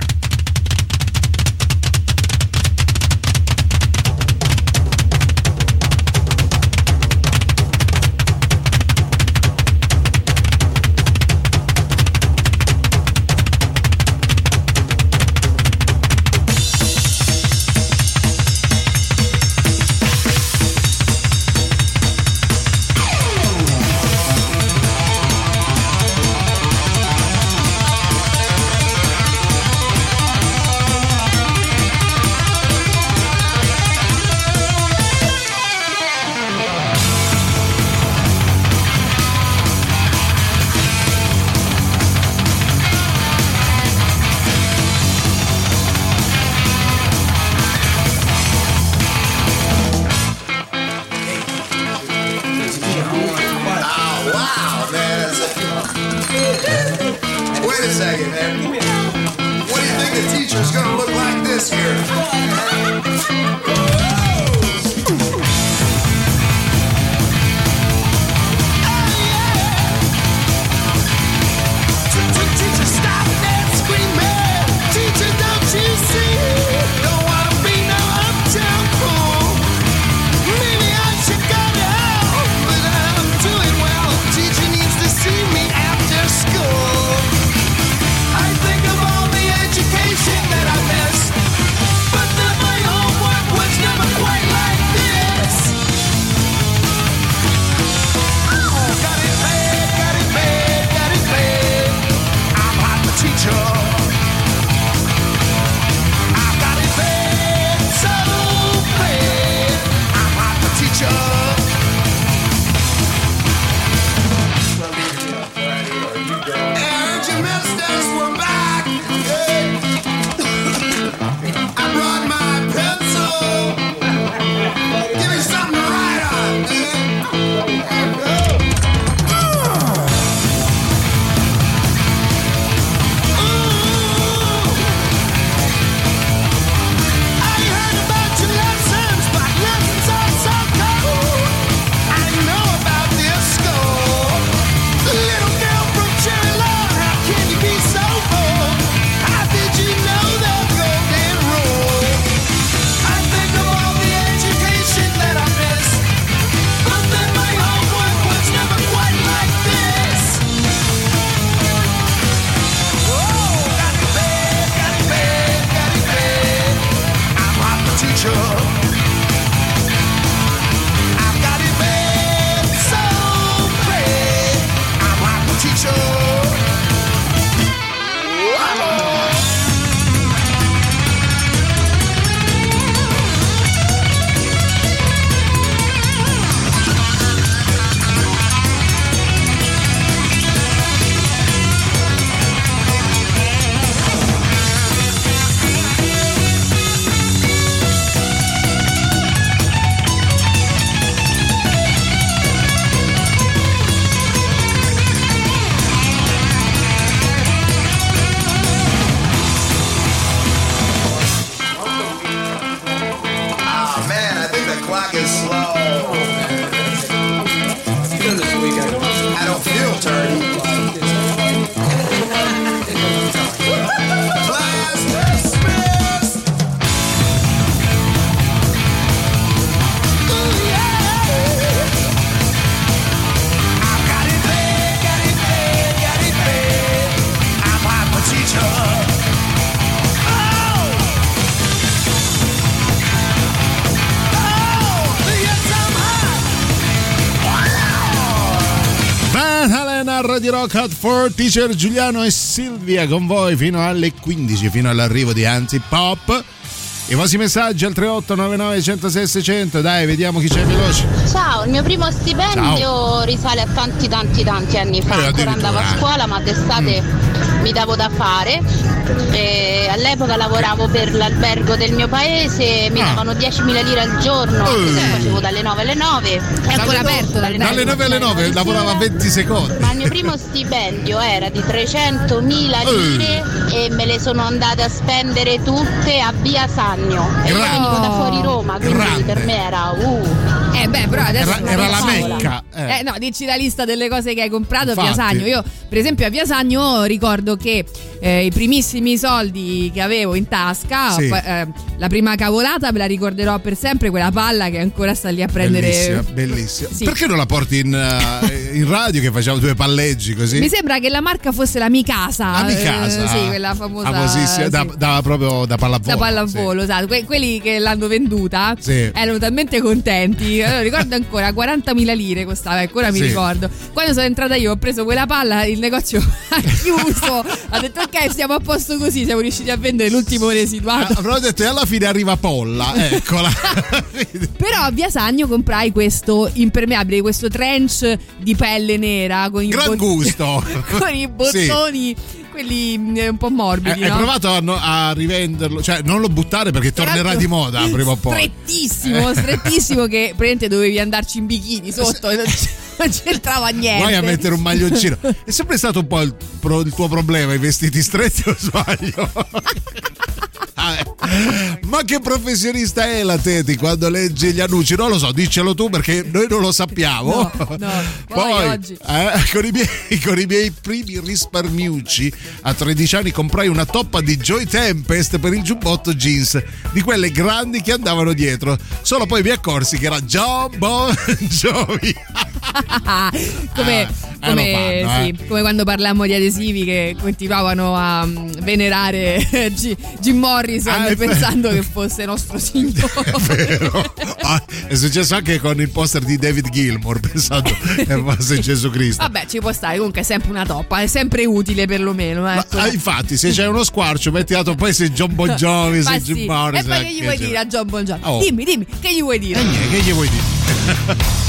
Radio Rock Hot for Teacher Giuliano e Silvia con voi fino alle 15, fino all'arrivo di Antipop. I vostri messaggi al 3899 106 600. Dai, vediamo chi c'è veloce. Ciao, il mio primo stipendio risale a tanti anni fa. Ancora andavo a scuola, ma d'estate mi davo da fare. E all'epoca lavoravo per l'albergo del mio paese, mi davano 10.000 lire al giorno, facevo dalle 9 alle 9. È ancora aperto dalle 9 alle 9, lavorava 20 secondi. Ma il mio primo stipendio era di 300.000 lire e me le sono andate a spendere tutte a Via Sannio. E io venivo da fuori Roma, quindi per me era però adesso era la Mecca. No, dici la lista delle cose che hai comprato. Infatti. A Via Sannio. Io, per esempio, a Via Sannio ricordo che i primissimi soldi che avevo in tasca, la prima cavolata me la ricorderò per sempre, quella palla che ancora sta lì a prendere. Bellissima. Sì. Perché non la porti in radio che facciamo due palleggi così? Mi sembra che la marca fosse la Mikasa. Sì, quella famosa. Famosissima, proprio da pallavolo. Da pallavolo, esatto. Quelli che l'hanno venduta erano talmente contenti. Allora, ricordo ancora 40.000 lire costava, ancora mi ricordo. Quando sono entrata io ho preso quella palla, il negozio ha chiuso, ha detto ok, stiamo a posto così, siamo riusciti a vendere l'ultimo residuato. Avrò detto e alla fine arriva Polla, eccola. Però a Via Sannio comprai questo impermeabile, questo trench di pelle nera con gran gusto con i bottoni quelli un po' morbidi. Hai provato a rivenderlo? Cioè, non lo buttare perché tornerà di moda prima o poi. Strettissimo che praticamente dovevi andarci in bikini sotto. Non c'entrava niente. Vai a mettere un maglioncino. È sempre stato un po' il tuo problema i vestiti stretti, o sbaglio? Ma che professionista è la Teti quando legge gli annunci? Non lo so, diccelo tu perché noi non lo sappiamo. No. Poi oggi. Con i miei primi risparmiucci a 13 anni comprai una toppa di Joy Tempest per il giubbotto jeans, di quelle grandi che andavano dietro. Solo poi mi accorsi che era John Bon Jovi. come quando parlammo di adesivi che continuavano a venerare Jim Morrison pensando che fosse nostro signore. È vero. È successo anche con il poster di David Gilmour, pensando che fosse Gesù Cristo. Vabbè, ci può stare, comunque è sempre una toppa, è sempre utile perlomeno. Infatti, se c'è uno squarcio, metti dato poi se John Bon Jovi, se Jim Morrison. E poi che gli vuoi dire a John Bon Jovi? Dimmi, che gli vuoi dire? Che gli vuoi dire?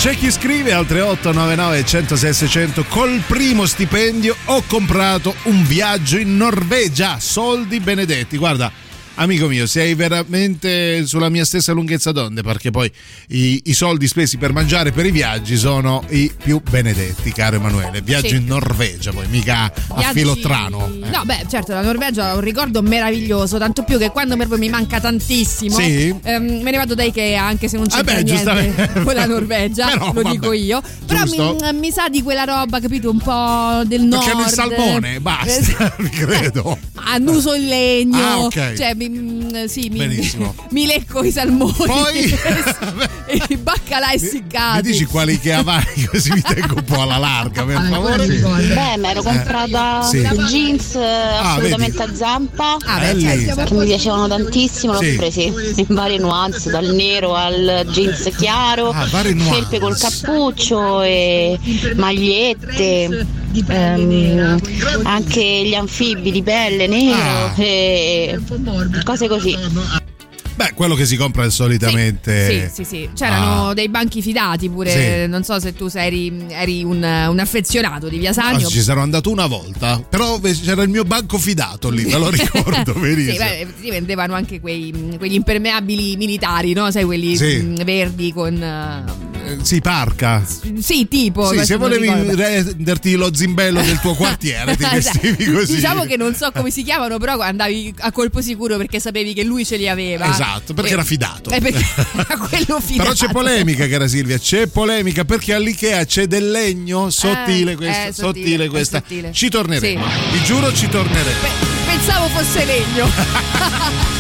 C'è chi scrive al 3899 106 600: col primo stipendio ho comprato un viaggio in Norvegia, soldi benedetti. Guarda, amico mio, sei veramente sulla mia stessa lunghezza d'onde, perché poi i soldi spesi per mangiare per i viaggi sono i più benedetti, caro Emanuele. Viaggio in Norvegia, poi mica a Filottrano. No, beh, certo, la Norvegia è un ricordo meraviglioso, tanto più che quando proprio mi manca tantissimo, me ne vado da Ikea, anche se non c'entra niente con la Norvegia, però, lo dico io. Però mi sa di quella roba, capito, un po' del nord. Perché nel salmone, basta, mi credo. Annuso il legno, ok. Cioè, mi lecco i salmoni. Poi e i baccalà essiccati. Mi dici quali Ikea vai, così mi tengo un po' alla larga, per favore. Beh, mi ero comprata jeans assolutamente a zampa, che mi piacevano tantissimo. L'ho presi in varie nuance, dal nero al jeans chiaro, felpe col cappuccio e magliette, anche gli anfibi di pelle nero e cose così. Beh, quello che si compra solitamente. Sì. C'erano dei banchi fidati pure. Non so se tu eri un affezionato di Via Sannio. Ci sarò andato una volta, però c'era il mio banco fidato lì, me lo ricordo benissimo. Sì, vendevano anche quegli impermeabili militari, no? Sai, quelli verdi con. Parca. Sì, tipo. Sì, se volevi renderti lo zimbello del tuo quartiere, ti vestivi così. Diciamo che non so come si chiamano, però andavi a colpo sicuro perché sapevi che lui ce li aveva. Esatto, perché era fidato. Perché era quello fidato. Però c'è polemica, cara Silvia, c'è polemica perché all'IKEA c'è del legno sottile questo, sottile questa. Sottile. Ci torneremo. Vi giuro, ci torneremo. Pensavo fosse legno.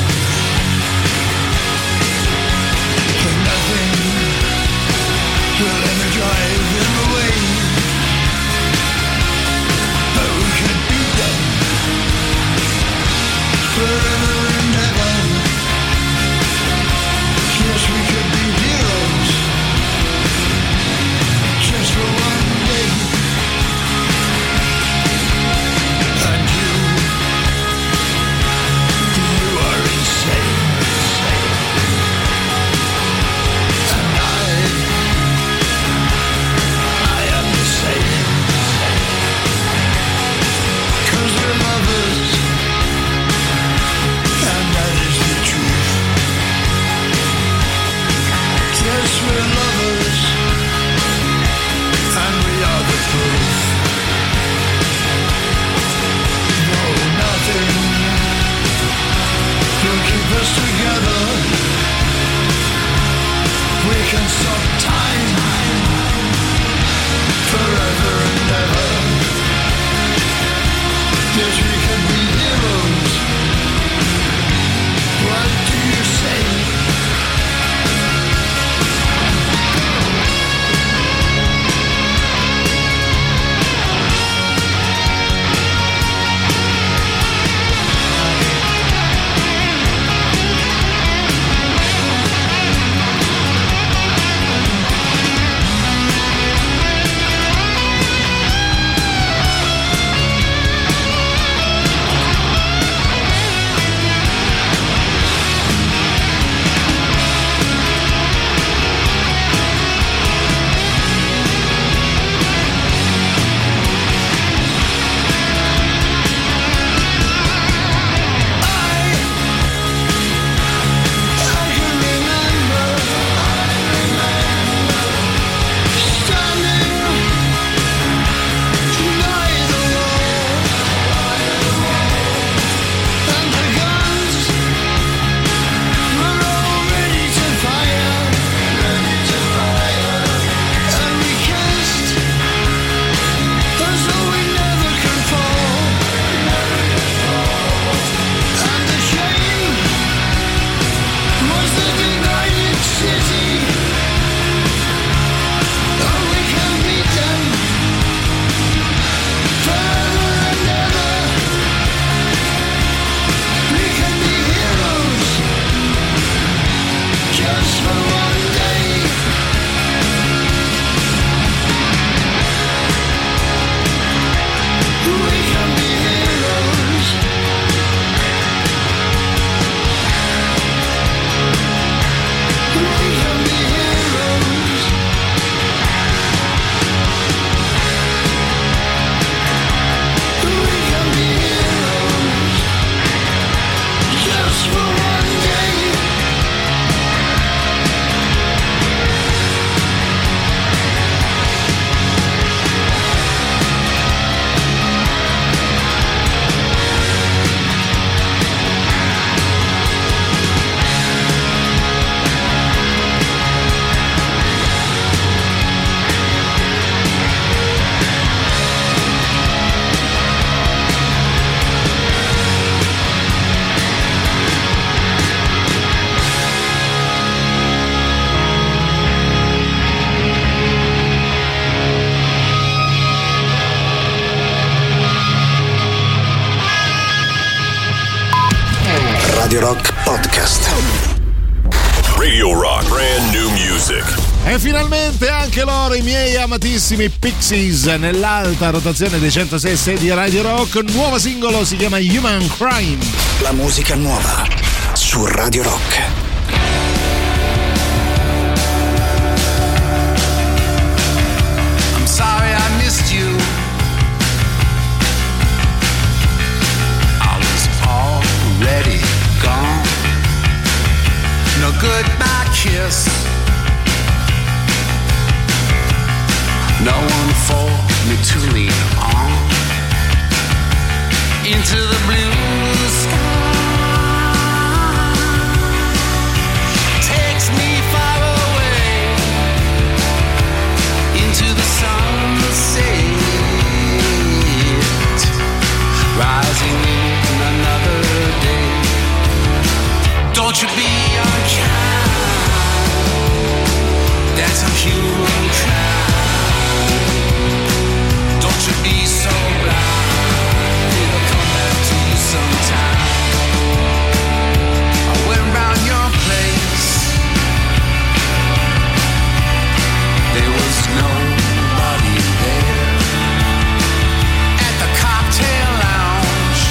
Nothing Radio Rock Podcast. Radio Rock, brand new music. E finalmente anche loro, i miei amatissimi Pixies, nell'alta rotazione dei 106.6 di Radio Rock. Nuovo singolo, si chiama Human Crime. La musica nuova su Radio Rock. I'm sorry I missed you. I was already gone. No goodbye kiss. No one for me to lean on. Into the blue sky takes me far away. Into the sunset, rising in another day. Don't you be unkind, that's a human crime. Don't you be so blind, it'll come back to you sometime. I went round your place, there was nobody there. At the cocktail lounge,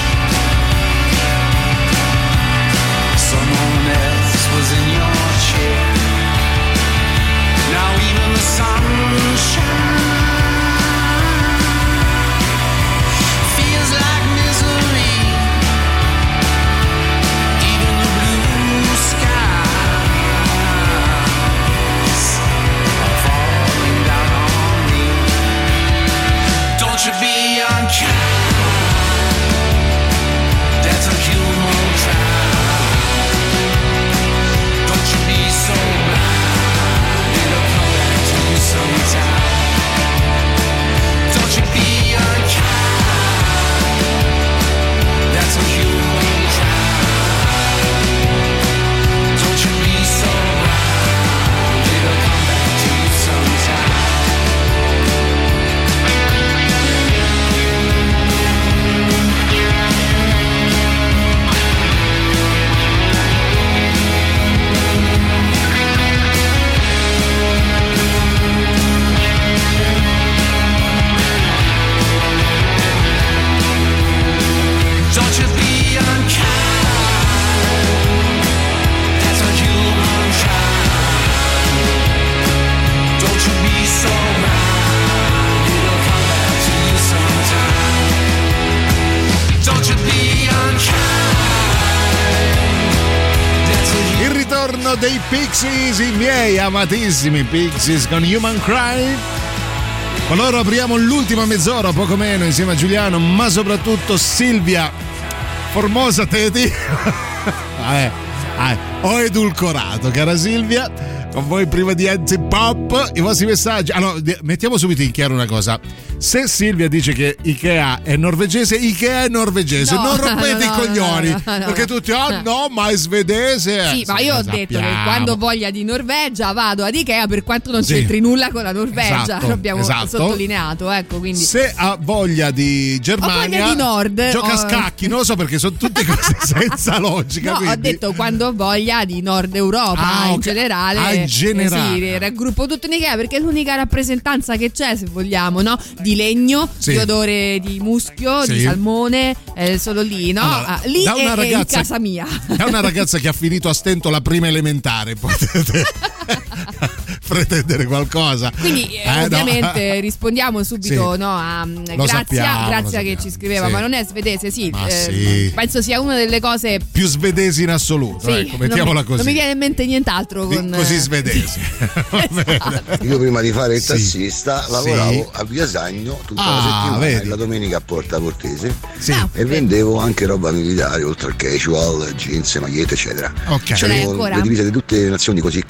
someone else was in your chair. Now even the sunshine feels like misery. Even the blue skies are falling down on me. Don't you be unkind, that's a human crime. Don't you be so blind, it'll come back to you sometime. Don't you be unkind, that's a human crime. Don't you be so blind, it'll come back to you sometime. Don't you be unkind, that's a human crime. Don't you be so blind, it'll come back to you sometime. Don't you be unkind, that's a Il ritorno dei Pixies, i miei amatissimi Pixies con Human Crime. Con loro apriamo l'ultima mezz'ora, poco meno, insieme a Giuliano, ma soprattutto Silvia. Formosa Teti. Ho edulcorato, cara Silvia. Con voi prima di Antipop i vostri messaggi. Allora, mettiamo subito in chiaro una cosa. Se Silvia dice che Ikea è norvegese, Ikea è norvegese. No, non rompete i coglioni. no. Perché tutti, no, ma è svedese. Sì, ma io ho detto che quando ho voglia di Norvegia vado ad Ikea, per quanto non c'entri nulla con la Norvegia. Esatto, L'abbiamo esatto. sottolineato, ecco, quindi. Se ha voglia di Germania, ho voglia di Nord, gioca a scacchi, non lo so, perché sono tutte cose senza logica. No, quindi. ho detto quando ho voglia di Nord Europa in generale. In generale. Sì, raggruppo tutto in Ikea perché è l'unica rappresentanza che c'è, se vogliamo, no? Di legno, Sì. di odore di muschio, Sì. di salmone, solo lì, no? Allora, Lì da una è in ragazza- casa mia. È una ragazza che ha finito a stento la prima elementare, potete pretendere qualcosa. Quindi ovviamente rispondiamo subito, Sì. no, a Lo Grazia sappiamo. che ci scriveva, Sì. ma non è svedese, sì, Ma sì. penso sia una delle cose Più svedesi in assoluto, sì, ecco, mettiamola così. non mi viene in mente nient'altro con Così svedesi. Va bene. Io prima di fare il Sì. tassista lavoravo a Via Sagno tutta la settimana vedi. e la domenica a Porta Portese Sì. e vendevo anche roba militare oltre al casual, jeans, magliette eccetera. Ok. Ce l'hai C'avevo ancora? le divise di tutte le nazioni, così che tipo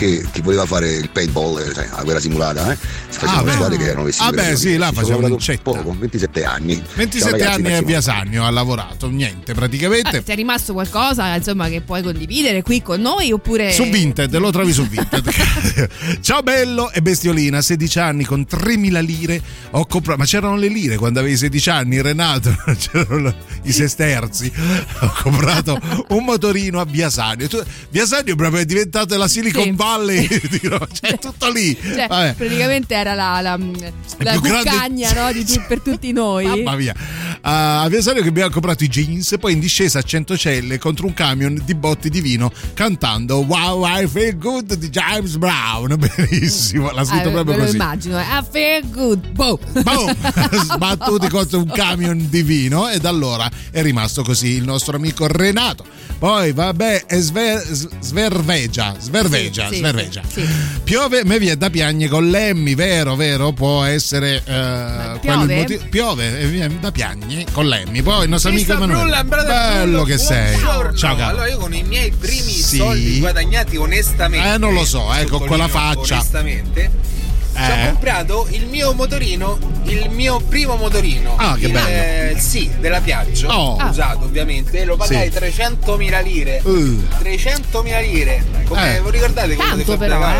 voleva fare il paintball, sai, la guerra simulata, si facevano squadre che erano vestite. Sì, là facevano poco, 27 anni. 27 anni a Via Sannio ha lavorato, niente, praticamente. Ti è rimasto qualcosa, insomma, che puoi condividere qui con noi oppure su Vinted, lo trovi su Vinted. Ciao bello e bestiolina, 16 anni con 3.000 lire ho comprato, ma c'erano le lire quando avevi 16 anni, Renato, c'erano i sesterzi. Ho comprato un motorino a Via Sannio. Via Sannio proprio è diventata la Silicon Valley, cioè tutto lì. Cioè, praticamente era la cuccagna, no, per tutti noi. Mamma mia. A Via Sannio che abbiamo comprato i jeans, poi in discesa a Centocelle contro un camion di botti di vino cantando Wow I Feel Good di James Brown. Bellissimo, l'ha scritto proprio così. Lo immagino, I feel good. Boom. Sbattuti contro un camion di vino, e da allora è rimasto così il nostro amico Renato. Poi vabbè, sverveggia. Sì. Piove, me vi è da piagne con Lemmy, vero, può essere piove e viene da piagne con Lemmy. Poi il nostro amico Emanuele, bello che sei. Ciao caro. Allora io con i miei primi soldi guadagnati onestamente, non lo so, con quella faccia, onestamente ci ho comprato il mio motorino, il mio primo motorino. Che bello. Sì, della Piaggio, usato ovviamente, lo pagai 300.000 lire. 300.000 lire. Come vi ricordate quello tanto che però,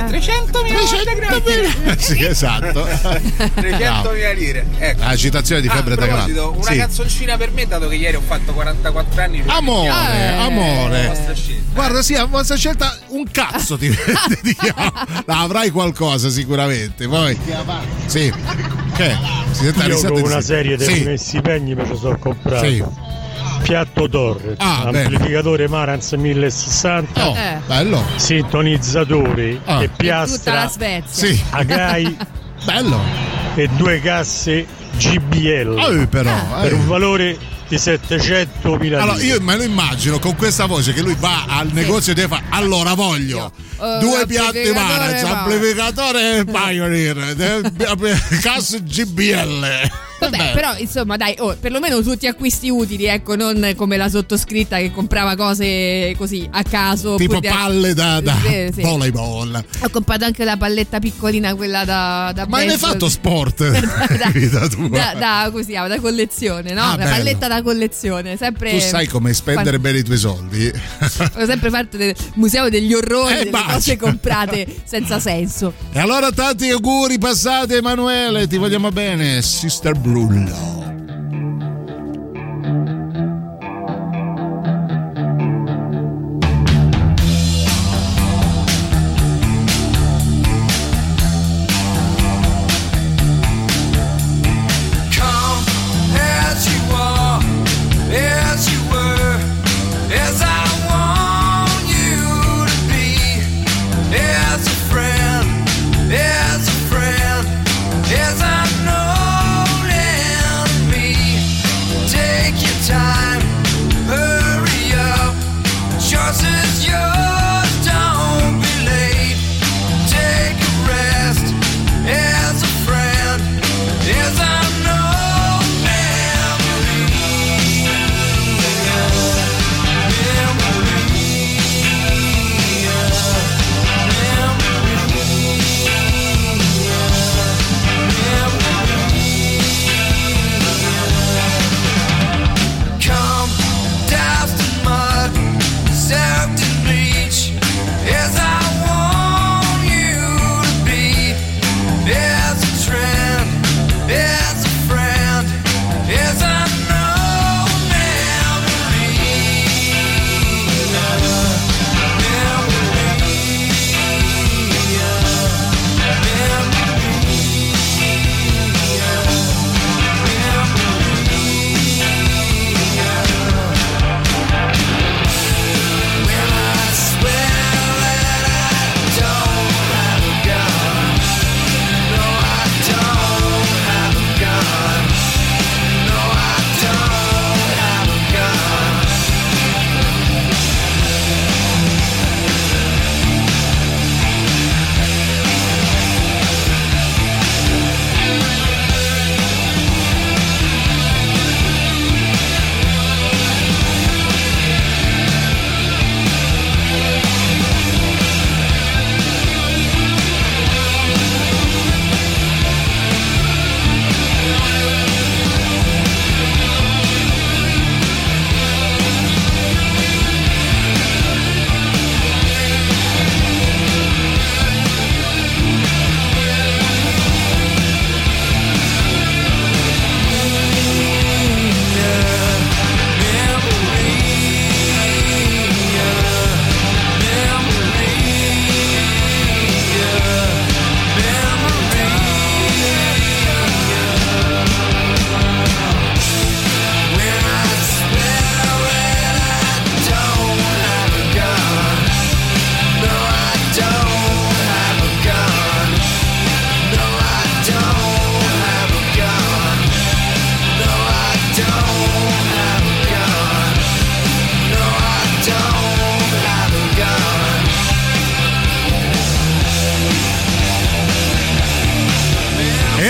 300.000 sì, esatto. 300.000 lire. Ecco. La citazione di Febbre da Cavallo. Una canzoncina per me, dato che ieri ho fatto 44 anni. Amore. Guarda, sì, a vostra scelta un cazzo ti diamo. Avrai qualcosa sicuramente. Poi sì, che io con una serie di messi pegni me lo so comprato. Piatto Torre, amplificatore Marantz 1060, bello, sintonizzatori e piastra tutta la Svezia, Agai, bello, e 2 casse GBL per un valore di 700.000 lire. Allora io me lo immagino con questa voce che lui va al negozio e fa: allora voglio 2 piatti Marantz, amplificatore Pioneer, casse GBL. Vabbè, però insomma dai, perlomeno tutti acquisti utili, ecco, non come la sottoscritta che comprava cose così a caso, tipo palle da volleyball. Ho comprato anche la palletta piccolina, quella da ma hai mai fatto sport? Così, da collezione, no? La palletta da collezione, sempre. Tu sai come spendere bene i tuoi soldi. Ho sempre fatto del museo degli orrori, delle cose comprate senza senso. E allora tanti auguri passati, Emanuele, ti vogliamo bene, Sister Brullo. As a friend, as I know.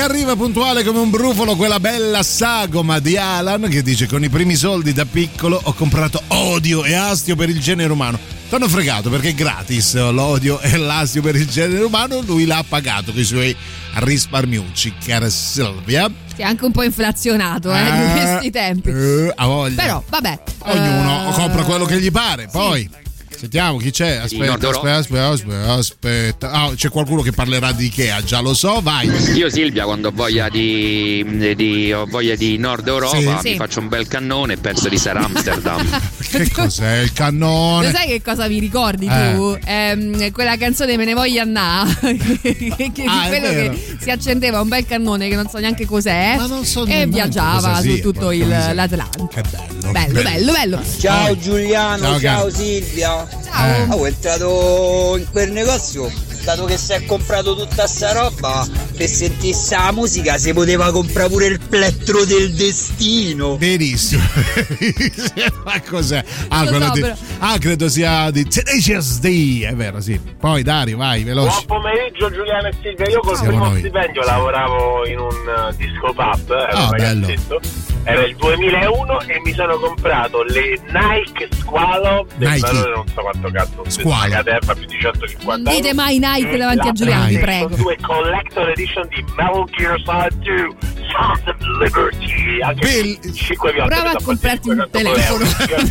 arriva puntuale come un brufolo quella bella sagoma di Alan che dice: con i primi soldi da piccolo ho comprato odio e astio per il genere umano. T'hanno fregato perché è gratis l'odio e l'astio per il genere umano, lui l'ha pagato con i suoi risparmiucci, cara Silvia. Sì, anche un po' inflazionato in questi tempi. A voglia. Però vabbè, ognuno compra quello che gli pare. Poi sentiamo chi c'è. Aspetta. Ah, c'è qualcuno che parlerà di Ikea, già lo so, vai. Io Silvia quando ho voglia di Nord Europa mi faccio un bel cannone e penso di Sir Amsterdam. Che cos'è il cannone? Lo sai che cosa mi ricordi tu? Quella canzone Me ne voglio annà che quello che si accendeva un bel cannone che non so neanche cos'è, ma non so e viaggiava su tutto l'Atlantico. Che bello. Ciao Giuliano, ciao Silvia. Ciao. Ho entrato in quel negozio, dato che si è comprato tutta sta roba, per sentirsi la musica si poteva comprare pure il plettro del destino. Benissimo. Ma cos'è? Credo sia di Tenacious D, è vero, sì. Poi Dario, vai, veloce. Buon pomeriggio Giuliano e Silvia. Io col primo stipendio lavoravo in un disco pub, ero un ragazzetto. Era il 2001 e mi sono comprato le Nike Squalo del valore non so quanto cazzo, una caterva più di 150 non dite mai Nike davanti a Giuliano, vi prego. Due collector edition di Metal Gear Solid 2 Sons of Liberty, anche 5 viola. Prova a comprarti un telefono.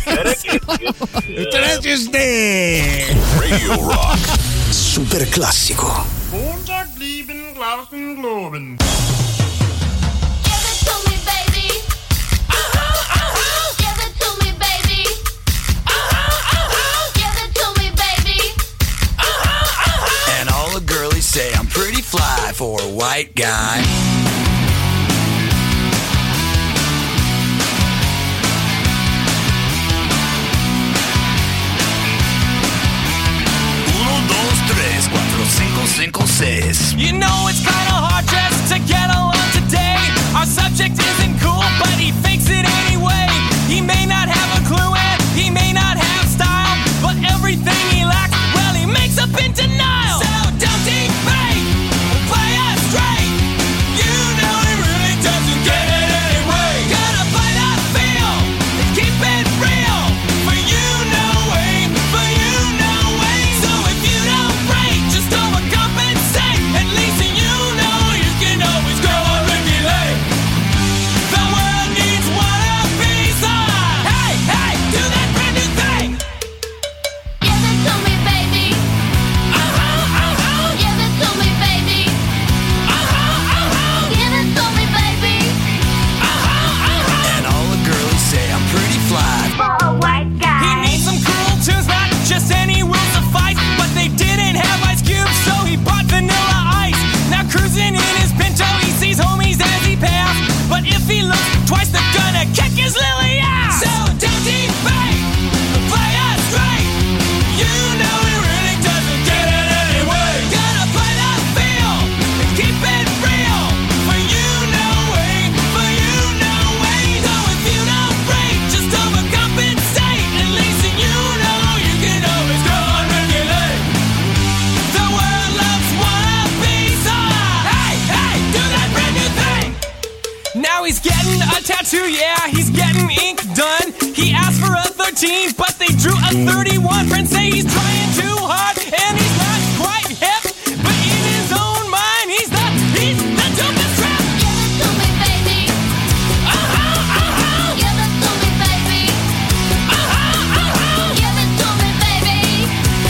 Radio Rock super classico. Say I'm pretty fly for a white guy. Uno, dos, tres, cuatro, cinco, cinco, seis. You know it's kinda hard just to get along today. Our subject isn't cool, but he fakes it anyway. He may not have a clue and he may not have style, but everything he lacks, well, he makes up in denial. So don't debate, play us straight. You know he really doesn't get it anyway. Gotta play that feel and keep it real. For you know way, for you know way. So if you don't break, just overcompensate. At least you know you can always go on regulate. The world needs one of these. Hey, hey, do that brand new thing. Give it to me, baby. Give it to me, baby. Give it to me, baby. And all the girls say I'm pretty fly For a white guy. He needs some cool tunes, not just any will suffice. But they didn't have Ice Cube, so he bought Vanilla Ice. Now cruising in his Pinto, he sees homies as he pass. But if he looks twice, they're gonna kick his lily ass. So don't debate, play us straight. You know he really doesn't get it anyway. Gotta play that feel and keep it real. For you know way, for you know way. So if you don't break, just overcompensate. At least you know you can always go on regulate. The world loves wannabes. Hey, hey, do that brand new thing. Now he's getting a tattoo, yeah, he's getting ink done. He asked for a 13, but they drew a 31. Friends say he's trying too hard, and he's not quite hip. But in his own mind, he's the dopest rap. Give it to me, baby. Give it to me, baby. Give it to me, baby.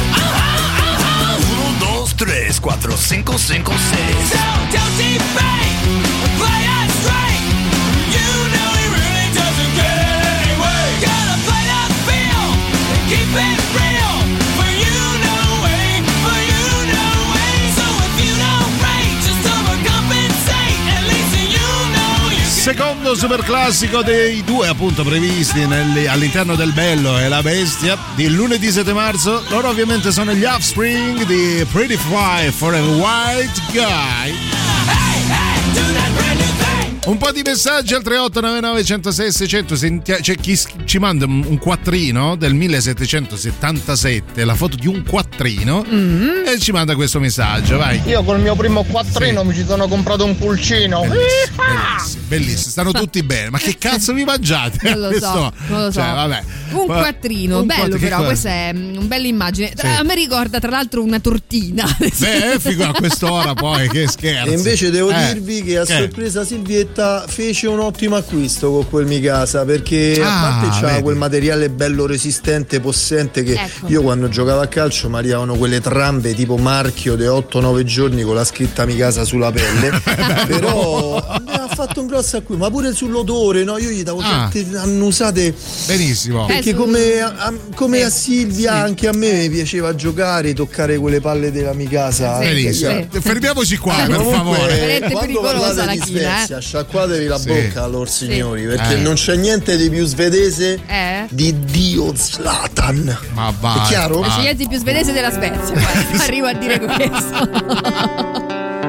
Uno, dos, tres, cuatro, cinco, cinco, seis. So don't debate, play us straight. You know he really doesn't get it anyway. Gotta play that feel and keep it real. For you know way, for you know way. So if you don't break, just overcompensate. At least you know you can. Secondo super classico dei due appunto previsti all'interno del Bello e la Bestia di lunedì 7 marzo. Loro ovviamente sono gli Offspring di Pretty Fly for a White Guy. Hey, hey, do that brand new thing. Un po' di messaggi al 3899 106 600. C'è chi ci manda un quattrino del 1777, la foto di un quattrino, e ci manda questo messaggio. Vai. Io col mio primo quattrino mi ci sono comprato un pulcino. Bellissimo, stanno tutti bene. Ma che cazzo vi mangiate? Non lo so. Cioè, vabbè. Un quattrino, bello però, questa è una bella immagine. Sì. A me ricorda tra l'altro una tortina. Figo a quest'ora poi, che scherzo. E invece devo dirvi che a sorpresa Silvietta fece un ottimo acquisto con quel Mikasa, perché a parte c'ha quel materiale bello resistente, possente, che io quando giocavo a calcio mi arrivavano quelle trampe tipo marchio dei 8-9 giorni con la scritta Mikasa sulla pelle. Però ha fatto un grosso acquisto, ma pure sull'odore, no? Io gli davo tutte annusate. Benissimo. Perché come a Silvia anche a me piaceva giocare, toccare quelle palle della Mikasa. Benissimo. Fermiamoci qua, per favore. Quando parlate di Svezia, sciacquatevi la bocca, lor signori, perché non c'è niente di più svedese di Dio Zlatan. Ma va. È chiaro? C'è niente di più svedese della Svezia. Arrivo a dire questo.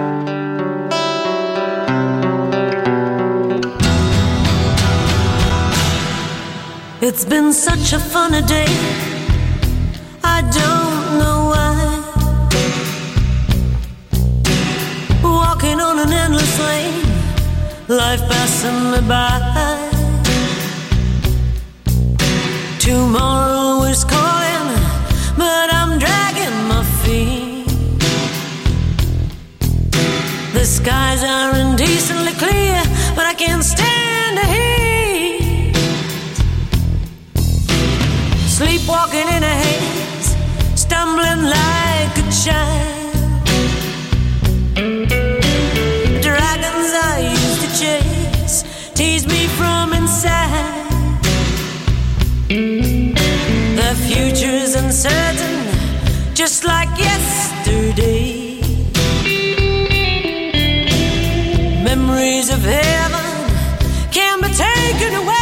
It's been such a funny day, I don't know why. Walking on an endless lane, life passing me by. Tomorrow is calling, but I'm dragging my feet. The skies are indecently clear, but I can't stand the heat. Sleepwalking in a haze, stumbling like a child. The dragons I used to chase tease me from inside. The future's uncertain, just like yesterday. Memories of heaven can be taken away.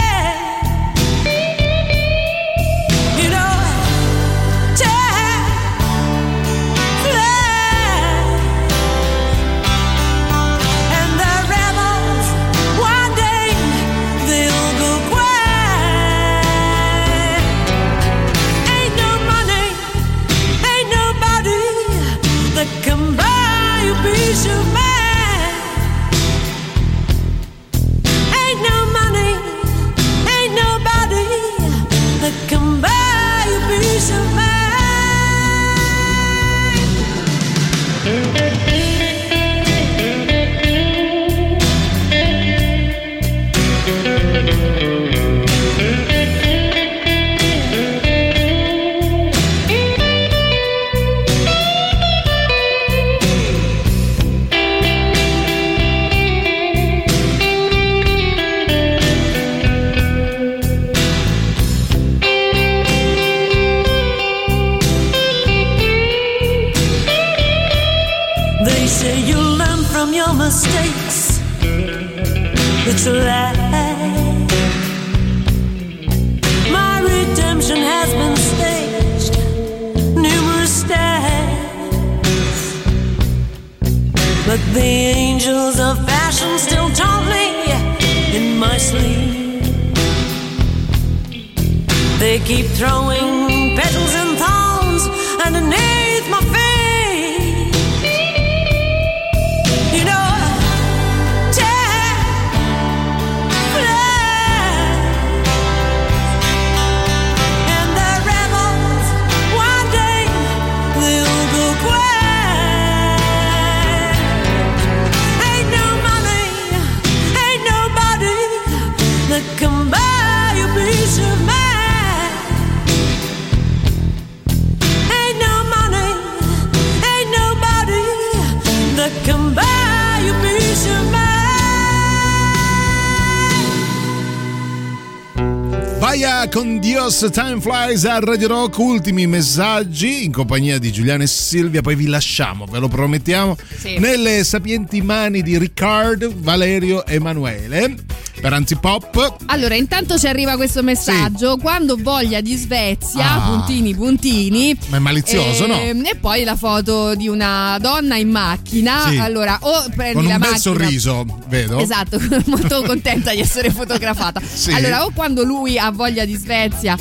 Mistakes, it's a lie. My redemption has been staged numerous times, but the angels of fashion still taunt me in my sleep. They keep throwing petals and thorns underneath my feet. Vaya con Dios, Time Flies a Radio Rock. Ultimi messaggi in compagnia di Giuliano e Silvia, poi vi lasciamo, ve lo promettiamo, nelle sapienti mani di Riccardo, Valerio e Emanuele. per Antipop. Allora, intanto ci arriva questo messaggio: sì. Quando voglia di Svezia, puntini. Ma è malizioso, no? E poi la foto di una donna in macchina. Sì. Allora, o prendi con la un macchina, bel sorriso, vedo. Esatto, molto contenta di essere fotografata. Sì. Allora, o quando lui ha voglia di Svezia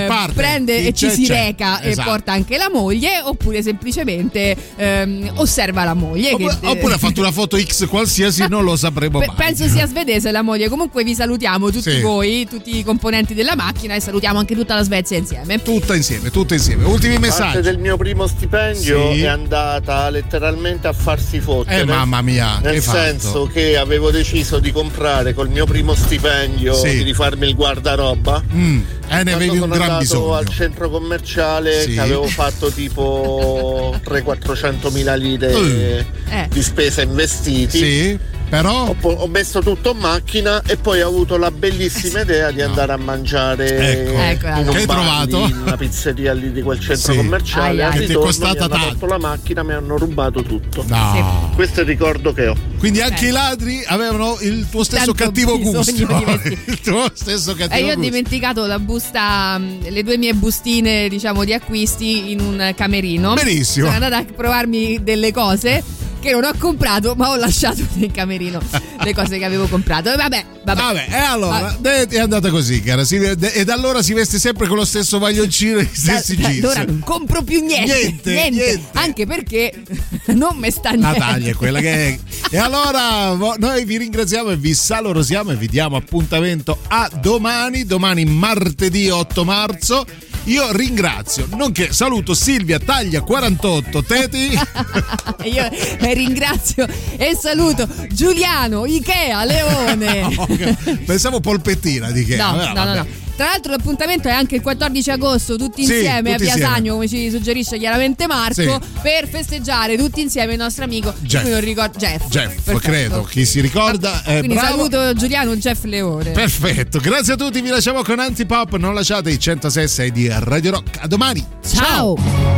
prende e ci si reca, esatto, e porta anche la moglie, oppure semplicemente osserva la moglie. Oppure ha fatto una foto X qualsiasi, non lo sapremo mai. Penso sia svedese la moglie. Comunque vi salutiamo tutti voi, tutti i componenti della macchina, e salutiamo anche tutta la Svezia insieme. Tutta insieme. Ultimi messaggi. Parte del mio primo stipendio è andata letteralmente a farsi fottere. Mamma mia. Nel senso che avevo deciso di comprare col mio primo stipendio di rifarmi il guardaroba. Ne avevi un gran bisogno. Al centro commerciale che avevo fatto tipo 300-400 mila lire di spesa investiti. Sì. Però ho messo tutto in macchina e poi ho avuto la bellissima idea di andare a mangiare in un bar lì, in una pizzeria lì di quel centro commerciale. Che ti è costata tanto. Hanno fatto la macchina, mi hanno rubato tutto. No. Questo è il ricordo che ho. Quindi anche i ladri avevano il tuo stesso cattivo gusto. Il tuo stesso cattivo gusto. Io ho dimenticato la busta, le 2 mie bustine, diciamo, di acquisti in un camerino. Benissimo. Sono andata a provarmi delle cose che non ho comprato, ma ho lasciato nel camerino le cose che avevo comprato. Vabbè, e allora è andata così, cara. E da allora si veste sempre con lo stesso maglioncino e gli stessi jeans. Allora non compro più niente. Anche perché non mi sta niente. La taglia è quella che è. E allora noi vi ringraziamo e vi salorosiamo e vi diamo appuntamento a domani martedì 8 marzo. Io ringrazio, nonché saluto Silvia Taglia 48 Teti. Io ringrazio e saluto Giuliano Ikea Leone. Pensavo polpettina di Ikea. No. Tra l'altro l'appuntamento è anche il 14 agosto, tutti insieme a Via Sagno, come ci suggerisce chiaramente Marco, per festeggiare tutti insieme il nostro amico Jeff. Jeff, credo, chi si ricorda. Quindi bravo. Saluto Giuliano Jeff Leone. Perfetto, grazie a tutti, vi lasciamo con Antipop, non lasciate i 106.6 di Radio Rock. A domani. Ciao.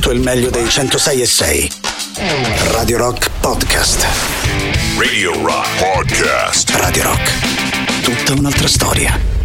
tutto il meglio dei 106.6. Radio Rock Podcast. Radio Rock Podcast. Radio Rock. Tutta un'altra storia.